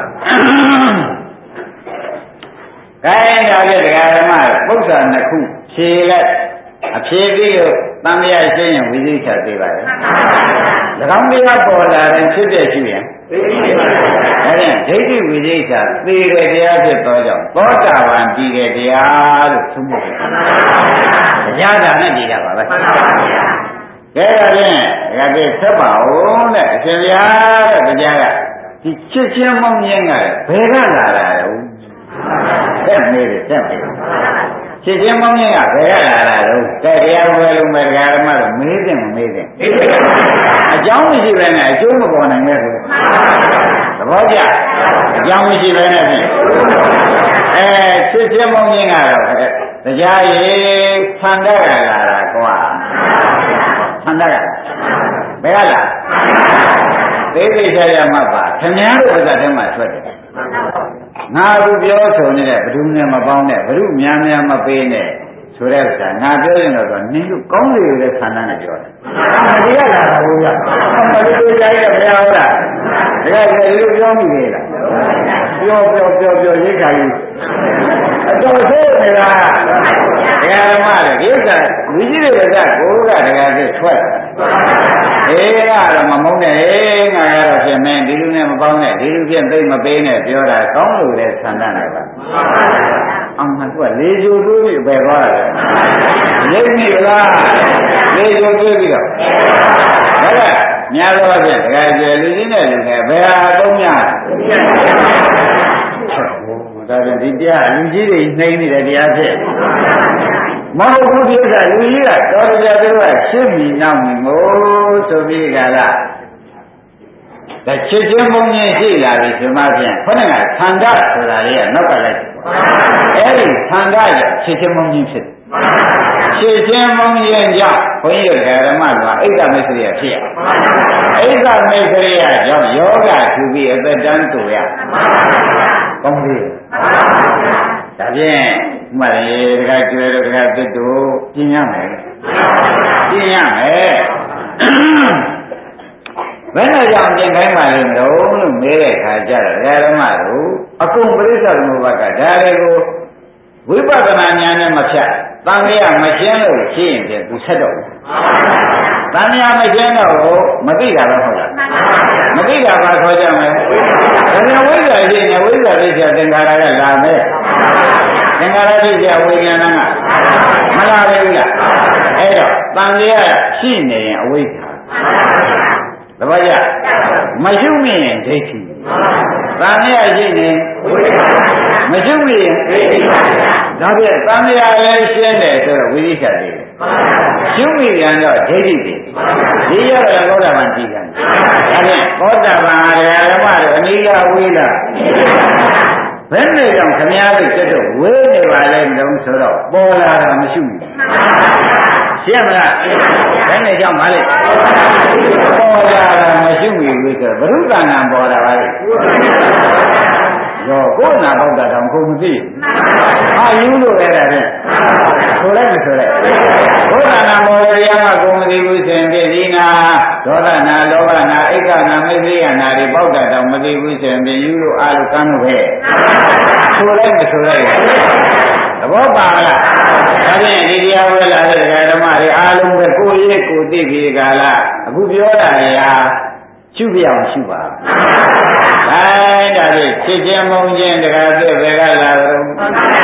ခိုင်းတော်ပြတရားဓမ္မပု္ပ္ပာနှစ်ခုဖြေလိုက်အဖြေပြီးတော့တန်မြတ်ရှင်းရင်ဝိသိကိစ္စသိပါရဲ့၎င်းတရားပေါ်လာရင်ဖြစ်တဲ့ရှိရင်သိပါပါဒါဖြင့်ဒိဋ္ဌိဝိသိကိစ္စသိတဲ့တရားဖြစ်သောကြောင့်သောတာပန်တည်တဲ့တရားလို့သုံးဖို့တရားသာနဲ့တည်တာပါပဲကဲဒါဖြင့်ဒါကဆက်ပါဦးတဲ့အရှင်ဘုရားတဲ့တရားကဒီချစ်ချင်းမောင်းခြင်းကဘယ်ကလာတာလဲဆက်နေတယ်ဆက်နေချစ်ချင်းမောင်းခြင်းကဘယ်ကလာတာလဲတရားဝယ်လုံးမဲ့ဓမ္မတော့မေးတယ်မမေးတယ်အကြောင်းမရှိဘဲနဲ့အကျိုးမပေါ်နိုင်မဲ့ဆိုသဘောကျအကြောင်းမရှိဘဲနဲ့ဖြင့်အဲချစ်ချင်းမောင်းခြင်းကတော့တရားရည်ဆန္ဒကလာတာကွာဆန္ဒကဘယ်ကလာသိသိချာချာမှပါခင်ဗျားတို့ဥစ္စာထဲမှာဆွတ်တယ်ငါအခုပြောဆိုနေတဲ့ဘ ᱹ နဲ့မပေါင်းနဲ့ဘ ᱹ များများမပေးနဲ့ဆိုတဲ့ဥစ္စာငါပြောရင်တော့နင်တို့ကောင်းတယ်လို့ဆန္ဒနဲ့ပြောတယ်ဒီကလာတာဘုရားမလို့တို့ကြိုက်ရမရဘူးလားဒါကလည်းလူပြောမိသေးလားပြောပြောပြောပြောရိတ်ခါကြီးအတော်ဆိုးနေတာတရားဓမ္မလေဒီဥစ္စာလူကြီးတွေကကိုယ်ကတရားသိထွက်အေးကတော့မမုန်းနဲ့အေးငါကတော့ပြင်မင်းဒီလူနဲ့မပေါင်းနဲ့ဒီလူပြင်သိမ့်မပေးနဲ့ပြောတာကောင်းလို့တဲ့ဆန္ဒနဲ့ပါအောင်မှသူကလေကြိုးတွေးပြီးပဲသွားတယ်ရိပ်နေလားလေကြိုးတွေးပြီးတော့ဟုတ်လားများသောဖြင့်တရားကျေလူကြီးနဲ့လူငယ်ဘယ်ဟာသုံးများဒါပြန်ဒီတရားလူကြီးတွေနှိမ့်နေတဲ့တရားဖြစ်မဟုတ်ဘူးဒီကလူကြီးကတော်ကြသူကရှင်းပြီးနောက်မြင်ကိုဆိုပြီးကြလားဒါချစ်ချင်းမုန်းချင်းရှိလာပြီဒီမှာဖြင့်ခொနကသံဃာဆိုတာလေးကနောက်ကလိုက်အဲ့ဒီသံဃာရဲ့ချစ်ချင်းမုန်းချင်းဖြစ်ချစ်ချင်းမုန်းချင်းကြောင့်ဘုန်းကြီးတို့ဓမ္မကအိတ်တမိတ်ရိယဖြစ်ရအိတ်တမိတ်ရိယကြောင့်ယောဂထူပြီးအသက်တန်းတူရကောင်းပြီဒါဖြင့်မှတ်ရေတခါကျွဲတို့တခါသစ်တို့ပြင်းရမယ်ပြင်းရမယ်ဘယ်နဲ့ကြောင့်ပြင်ခိုင်းပါလိမ့်မလို့လို့မေးတဲ့အခါကျတော့ဓမ္မတို့အကုန်ပြိဿသမုပ္ပါကဒါတွေကိုဝိပဿနာဉာဏ်နဲ့မဖြတ်တန်မြတ်မရှင်းလို့ရှင်းရင်သူဆက်တော့တန်မြတ်မရှင်းတော့မသိတာတော့ဟုတ်လားမသိတာဘာခေါ်ကြမလဲဒါပြန်ဝိဇ္ဇာရှိနေဝိဇ္ဇာသိချာသင်္ခါရကလာမယ်သင်္ခါရသိချာဝိညာဏကမလာဘူးလားအဲ့တော့တန်မြတ်ရှိနေရင်အဝိဇ္ဇာသဘောကျမရှုမြင်ရင်ဒိဋ္ဌိသံဃာရှိနေမရှုမြင်ဒိဋ္ဌိဒါဖြင့်သံဃာလည်းရှင်းတယ်ဆိုတော့ဝိသိကိစ္စတယ်ရှုမြင်ရင်တော့ဒိဋ္ဌိတယ်ဒီရတဲ့သောတာပန်ကြည့်တယ်ဒါဖြင့်သောတာပန်ဟာဓမ္မတို့အနိယဝိလာဘယ်နဲ့ကြောင့်ခမည်းတော်ကျွတ်တော့ဝေးနေပါလဲတုံးဆိုတော့ပေါ်လာတာမရှုဘူးရှင်းမလားဘယ်နဲ့ကြောင့်မလဲပေါ်လာတာမရှိဘူးဆိုဘုရုကံကံပေါ်လာပါလေရောကိုယ်နာပေါ့တာတောင်ကိုမသိအာယူလို့ရတာဖြင့်ဆိုလိုက်မဆိုလိုက်ဘုရားနာမောရိယမှာကိုမသိဘူးဆိုရင်ဒီနာဒေါသနာလောဘနာအိက္ခနာမိသိယနာတွေပေါ့တာတောင်မသိဘူးဆိုရင်ယူလို့အာလို့ကမ်းလို့ပဲဆိုလိုက်မဆိုလိုက်သဘောပါလားဒါဖြင့်ဒီတရားဝဲလာတဲ့ဓမ္မတွေအားလုံးပဲကိုယ်ရေးကိုယ်သိပြီးကြလားအခုပြောတာရာရှုပြအောင်ရှုပါအဲဒါဖြင့်ချစ်ချင်းမုန်းချင်းတရားသိဘယ်ကလာတော့ဥ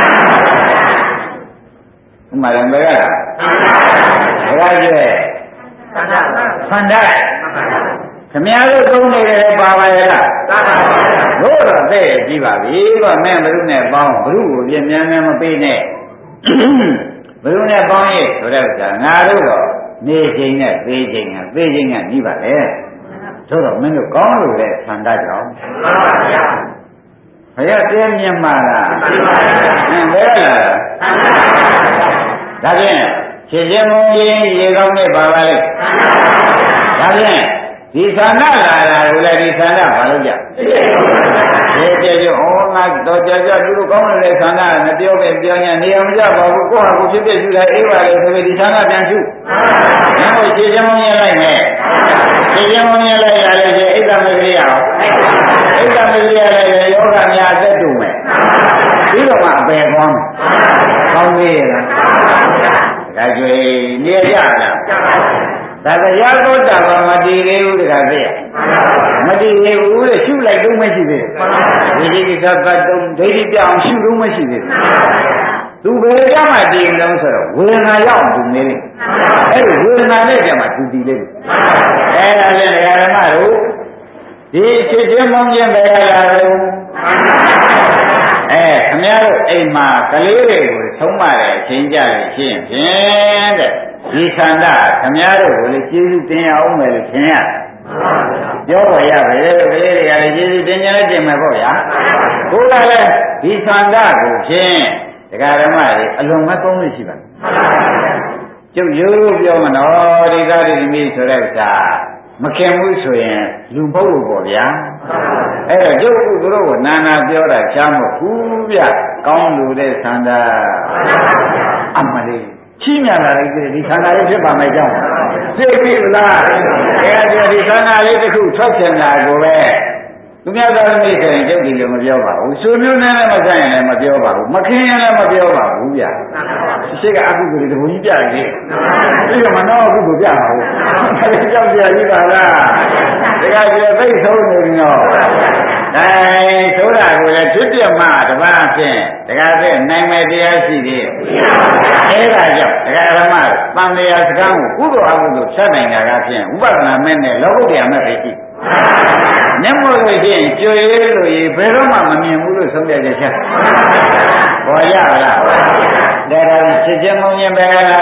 မာလည်းဘယ်ကလာဘယ်ကကျဲသန္တာခမည်းတော်သုံးနေတယ်ပါပါရဲ့လားတို့တော့သိကြည့်ပါပြီတော့မင်းဘုရုနဲ့ပေါင်းဘုရုကိုပြင်းများများမပေးနဲ့ဘုရုနဲ့ပေါင်းရဲ့ဆိုတဲ့ဥစ္စာငါတို့တော့နေချိန်နဲ့သေးချိန်ကသေးချိန်ကပြီးပါလေဆိုတော့မင်းတို့ကောင်းလို့လေသန္တာကြောင့်မှန်ပါဗျာဘုရားတင်းမြတ်မှာလားမှန်ပါဗျာအင်းဘယ်ကလားဒါဖြင့်ခြေချင်းမုံကြီးရေကောင်းနဲ့ပါပါလေဒါဖြင့်ဒီဒီသန္တာလာတာကိုလည်းဒီသန္တာဘာလို့ကြဒီကြကြဩငါတော့ကြကြသူတို့ကောင်းတဲ့သန္တာမပြောပဲပြောညာနေအောင်ကြပါဘူးကိုယ့်ဟာကိုဖြစ်ဖြစ်ရှုတာအေးပါလေဆိုပြီးဒီသန္တာပြန်ရှုငါတို့ခြေချမောင်းရလိုက်မယ်ခြေချမောင်းရလိုက်ရလေအိတ်သမဂရိယအောင်အိတ်သမဂရိယလည်းယောဂများသက်တူမယ်ပြီးတော့မှအပယ်ကောင်းကောင်းသေးရဲ့လားဒါကြွေနေရလားဒါတရားသောတာပန်မတည်သေးဘူးတခါသိရမတည်သေးဘူးလေရှုလိုက်တော့မရှိသေးဘူးဒီကိစ္စကတုံးဒိဋ္ဌိပြောင်းရှုတော့မရှိသေးဘူးသူဘယ်ကြမှာတည်ကြလို့ဆိုတော့ဝေဒနာရောက်သူနေတယ်အဲ့ဒီဝေဒနာနဲ့ကြမှာသူတည်လေးအဲ့ဒါလည်းဒကာဓမ္မတို့ဒီချစ်ချင်းမောင်းခြင်းပဲလာတော့အဲခင်ဗျားတို့အိမ်မှာကလေးတွေကိုဆုံးမတဲ့အချိန်ကြလို့ရှိရင်ဖြင့်တဲ့ဒီခန္ဓာခင်ဗျားတို့ကိုလေကျေးဇူးတင်ရအောင်မယ်လို့ထင်ရပြောပေါ်ရပဲကလေးတွေကလည်းကျေးဇူးတင်ကြလဲတင်မယ်ပေါ့ဗျာဘုရားလည်းဒီခန္ဓာကိုဖြင့်ဒကာဓမ္မတွေအလွန်မသုံးလို့ရှိပါကျုပ်ရိုးပြောမနော်ဒီကားဒီမိဆိုတဲ့ဥစ္စာမခင်ဘူးဆိုရင်လူပုဂ္ဂိုလ်ပေါ့ဗျာအဲ့တော့ကျုပ်ကသူတို့ကနာနာပြောတာချမ်းမဟုတ်ဘူးဗျကောင်းလို့တဲ့သန္တာအမလေးချီးမြှောက်လာလိုက်ဒီသန္တာလေးဖြစ်ပါမယ်ကြောင်းသိပြီလားအဲ့ဒါဒီသန္တာလေးတစ်ခုထွက်ချင်တာကိုပဲသူများသားသမီးဆိုရင်ကျုပ်ဒီလိုမပြောပါဘူးဆွေမျိုးနဲ့လည်းမဆိုင်ရင်လည်းမပြောပါဘူးမခင်ရင်လည်းမပြောပါဘူးဗျရှိကအကုသိုလ်တွေတဘုံကြီးပြနေတယ်ပြီးတော့မနောအကုသိုလ်ပြပါဘူးဒါကြောင့်ပြကြီးပါလားဒါကပြသိဆုံးနေပြီနော်အဲဆိုတာကိုလည်းဖြစ်ပြမှတပါးဖြင့်တကားဖြင့်နိုင်မဲ့တရားရှိသေးတယ်အဲဒါကြောင့်ဒကာဓမ္မသံဃာစကားကိုကုသိုလ်အကုသိုလ်ဖြတ်နိုင်တာကဖြင့်ဥပဒနာမဲ့နဲ့လောကုတ္တရာမဲ့ပဲရှိမျက်မှောက်လို့ရှိရင်ကြွေလို့ရေဘယ်တော့မှမမြင်ဘူးလို့ဆုံးဖြတ်ချက်ချက်ပေါ်ရလားဒါတော့ချစ်ချင်းမုန်းချင်းပဲလား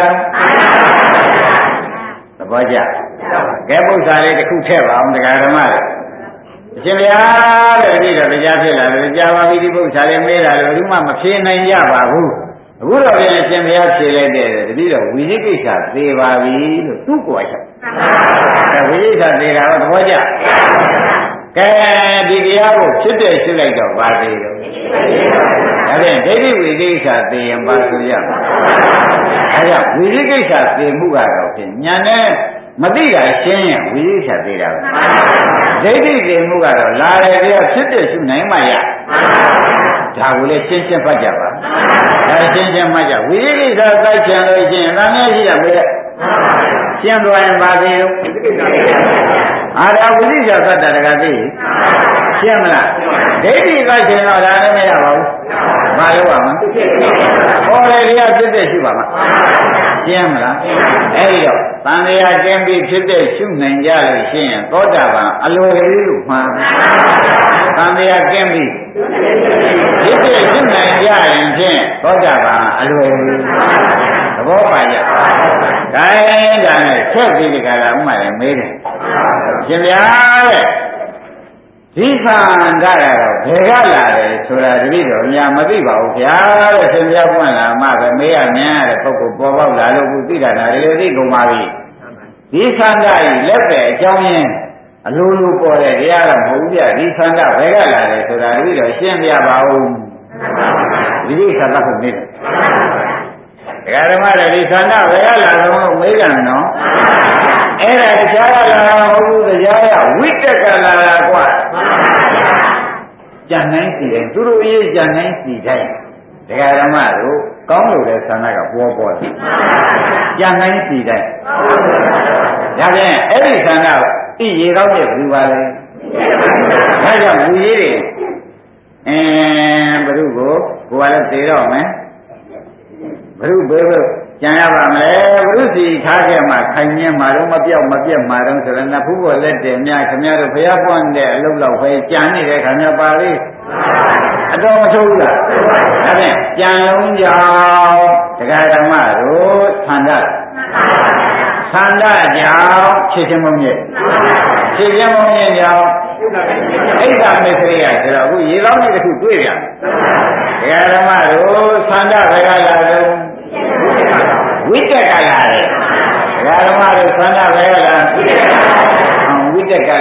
သဘောကျကဲပု္ပ္ပာလေးတစ်ခုထည့်ပါအောင်ဒကာဓမ္မတွေအရှင်ဗျာတဲ့ဒီတော့တရားဖြစ်လာတယ်ကြာပါပြီဒီပု္ပ္ပာလေးမေးတာလို့ဒီမှမဖြေနိုင်ကြပါဘူးအခုတော့ပြန်အရှင်ဘုရားဖြေလိုက်တဲ့တတိတော့ဝိသိကိစ္စသေပါပြီလို့သူ့ကိုယ်ချက်အဲဝိသိကိစ္စသေတာတော့သဘောကျကဲဒီတရားကိုဖြစ်တဲ့ရှင်းလိုက်တော့ပါသေးတော့ဒါဖြင့်ဒိဋ္ဌိဝိသိကိစ္စသေရင်ပါဆိုရမှာအဲကြောင့်ဝိသိကိစ္စသေမှုကတော့ဖြင့်ညာနဲ့မသိတာရှင်းရင်ဝိသိကိစ္စသေတာပဲဒိဋ္ဌိသေမှုကတော့လာတယ်တရားဖြစ်တဲ့ရှုနိုင်မှရဒါကိုလည်းရှင်းရှင်းဖတ်ကြပါဒါရှင်းရှင်းမှတ်ကြဝိသိကိစ္စသိချင်လို့ရှင်းအများကြီးရမယ်ရှင်းသွားရင်ပါသေးတော့အာရဝိသိကိစ္စသတ္တတကသိရှင်းမလားဒိဋ္ဌိသိချင်တော့ဒါလည်းမရပါဘူးဘာလို့ပါမလဲဟောလေတရားဖြစ်တဲ့ရှုပါမှာရှင်းမလားအဲ့ဒီတော့သံဃာကျင်းပြီးဖြစ်တဲ့ရှုနိုင်ကြလို့ရှင်းရင်သောတာပန်အလိုလေးလို့မှန်သံဃာကျင်းပြီးဖြစ်တဲ့ရှုနိုင်ကြရင်ဖြင့်သောတာပန်အလိုလေးသဘောပါကြဒါရင်ဒါနဲ့ဆက်ပြီးဒီကလာဥမာလည်းမေးတယ်ရှင်ဗျာတဲ့ဒီခန္ဓာကတော့ဘယ်ကလာတယ်ဆိုတာတတိတော်များမသိပါဘူးဗျာတဲ့ရှင်ဗျာပွင့်လာမှပဲမေးရမြန်ရတဲ့ပုဂ္ဂိုလ်ပေါ်ပေါက်လာလို့ခုသိတာဒါလည်းသိကုန်ပါပြီဒီခန္ဓာကြီးလက်ပဲအကြောင်းရင်းအလိုလိုပေါ်တဲ့တရားတော့မဟုတ်ဗျာဒီခန္ဓာဘယ်ကလာတယ်ဆိုတာတတိတော်ရှင်းပြပါဦးဒီကိစ္စကဟုတ်နေတယ်ဒကာဓမ္မတွေဒီခန္ဓာဘယ်ကလာတော့လို့မေးကြတယ်နော်အဲ့ဒါတရားကလာတာမဟုတ်ဘူးတရားကဝိတ္တကလာတာကွာကြံနိုင်စီတယ်သူတို့ရေးကြံနိုင်စီတိုင်းဒကာဓမ္မတို့ကောင်းလို့တဲ့သံဃာကပေါ်ပေါ်တယ်ကြံနိုင်စီတိုင်းဒါဖြင့်အဲ့ဒီသံဃာဣရေကောင်းရဲ့ဘယ်လိုပါလဲဒါကြောင့်လူကြီးတွေအင်းဘုရုကိုကိုယ်ကလည်းသိတော့မယ်ဘုရုဘယ်လိုကြံရပါမလဲဘုရုစီထားခဲ့မှခိုင်မြဲမှာတော့မပြောက်မပြက်မှာတော့ဆိုရင်နဖူးပေါ်လက်တယ်များခင်ဗျားတို့ဘုရားပွင့်တဲ့အလုပ်လောက်ပဲကြံနေတဲ့ခါများပါလေအတော်မဆိုးဘူးလားဒါဖြင့်ကြံလုံးကြောင့်တရားဓမ္မတို့သန္တာသန္တာကြောင့်ခြေချင်းမုံရဲ့ခြေချင်းမုံရဲ့ကြောင့်အိဋ္ဌာမေခရိယဆိုတော့အခုရေလောင်းကြီးတစ်ခုတွေ့ပြန်တရားဓမ္မတို့သန္တာဘယ်ကလာတော့ဝိတ္တကလာတယ်ဒကာဓမ္မတို့သန္တာပဲလားဝိတ္တက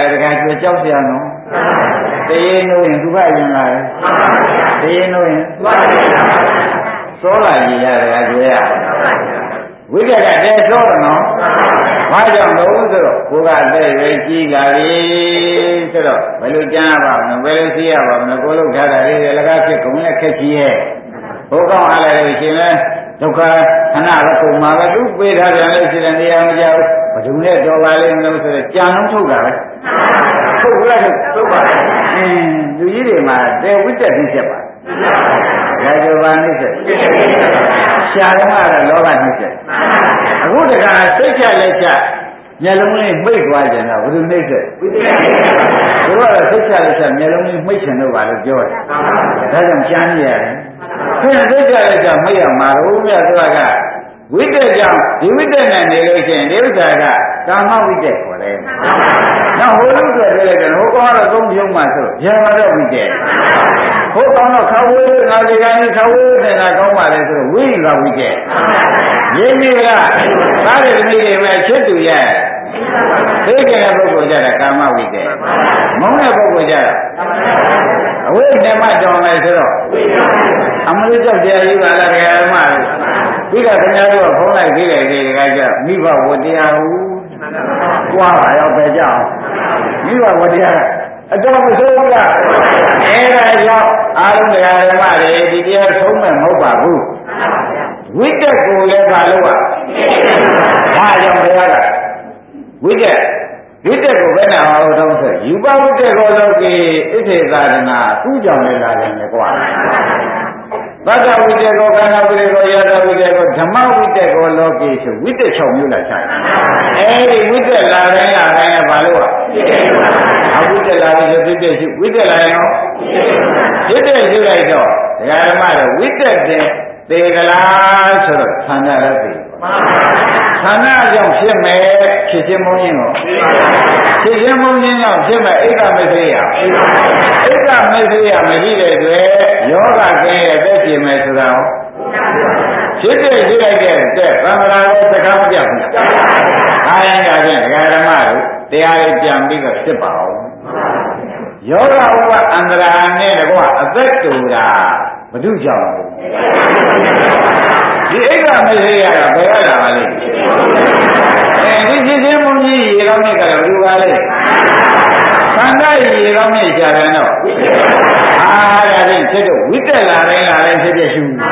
ကြောက်เสียနော်တရေနိုးရင်သူကရင်လာတယ်တရေနိုးရင်စောလာကြီးရတယ်အကျွေးရဝိတ္တကတဲစောတယ်နော်ဘာကြောင့်လို့ဆိုတော့ကိုကအသက်ရွယ်ကြီးလာပြီဆိုတော့ဘယ်လိုကြားပါမလဲဘယ်လိုသိရပါမလဲကိုလို့ထားတာလေးလကားဖြစ်ကုန်လက်ခက်ကြီးရဲ့ဘုကောင်းအားလည်းလို့ရှင်လဲဒုက္ခခဏတော့ပုံမှာပဲသူပေးထားတယ်လို့ရှိတယ်နေရာမကြောက်ဘယ်သူနဲ့တော်ပါလိမ့်မလို့ဆိုတော့ကြံလုံးထုတ်တာပဲထုတ်လိုက်ထုတ်ပါအင်းလူကြီးတွေမှာတေဝိတ္တသိချက်ပါဒါကြောပါနှိစ္စရှာတော့ကတော့လောဘနှိစ္စအခုတခါစိတ်ချလက်ချမျက်လုံးလေးမိတ်သွားကြတာဘယ်သူနှိစ္စဘုရားကစိတ်ချလက်ချမျက်လုံးလေးမိတ်ချင်တော့ပါလို့ပြောတယ်ဒါကြောင့်ကြားနေရတယ်ခင်စိတ်ချလက်ချမိတ်ရမှာတော့မြတ်စွာကဝိတ္တကြောင့်ဒီဝိတ္တနဲ့နေလို့ရှိရင်ဒီဥစ္စာကကာမဝိတ္တခေါ်တယ်။နောက်ဟိုလိုဆိုပြောလိုက်တယ်ဟိုကောင်ကတော့သုံးပြုံးမှဆိုရံမတော့ဝိတ္တဟိုကောင်တော့ခဝေးငါဒီကနေ့ခဝေးနေတာကောင်းပါလေဆိုတော့ဝိရိကဝိတ္တရင်းနေကသားရသမီးတွေပဲချစ်သူရဲ့သိကြတဲ့ပုဂ္ဂိုလ်ကြတာကာမဝိတ္တမုန်းတဲ့ပုဂ္ဂိုလ်ကြတာအဝိဇ္ဇမကြောင့်လည်းဆိုတော့အမလို့ကြောက်တရားကြီးပါလားတရားဓမ္မတွေပြီးတော့ခင်ဗျားတို့ကဖုံးလိုက်ပြီးတယ်ဒီကကြမိဘဝတရားဟုကြွားပါရောပဲကြောက်မိဘဝတရားအတော်မဆိုးဘူးလားအဲဒါကြောင့်အာရုံတရားဓမ္မတွေဒီတရားဆုံးမဲ့မဟုတ်ပါဘူးဝိတ္တကိုလည်းပါလို့ပါဒါကြောင့်ဘုရားကဝိတ္တဝိတ္တကိုဘယ်နာဟောတော့ဆိုယူပဝိတ္တကိုလောကေဣသေသာရဏသူ့ကြောင့်လည်းလာတယ်လေကွာသတ္တဝိတ္တကိုကာဏဝိတ္တကိုယတဝိတ္တကိုဓမ္မဝိတ္တကိုလောကေဆိုဝိတ္တ၆မျိုးလာဆိုင်အဲဒီဝိတ္တလာတိုင်းလာတိုင်းကဘာလို့อ่ะအဝိတ္တလာပြီးဝိတ္တရှိဝိတ္တလာရင်ရောဝိတ္တရှိလိုက်တော့ဒကာဓမ္မတော့ဝိတ္တတဲ့သေကလားဆိုတော့ခန္ဓာလည်းသေခန္ဓာကြောင့်ဖြစ်မယ်ဖြစ်ခြင်းမုန်းခြင်းကိုဖြစ်ခြင်းမုန်းခြင်းကြောင့်ဖြစ်မဲ့ဧကမစ္စရိယဧကမစ္စရိယမရှိတဲ့အတွက်ယောဂကဲရဲ့သက်ရှင်မယ်ဆိုတာဖြစ်တဲ့ရှိလိုက်တဲ့တဲ့သံဃာတော်စကားမပြဘူးအားရကြဖြင့်ဒကာဓမ္မတို့တရားလေးပြန်ပြီးတော့ဖြစ်ပါအောင်ယောဂဥပအန္တရာနဲ့တကွအသက်တူတာဘု து ကြောင့်ဒီအိကမစ္စရိယကဘယ်ရလာပါလိမ့်အဲဒီဖြစ်ခြင်းမုန်းကြီးရေကောင်းမြစ်ကတော့ဘယ်လိုပါလဲခန္ဓာရေကောင်းမြစ်ရှာတယ်တော့အာဒါဖြင့်ဖြစ်တော့ဝိတ္တလာတိုင်းလာတိုင်းဖြစ်ဖြစ်ရှု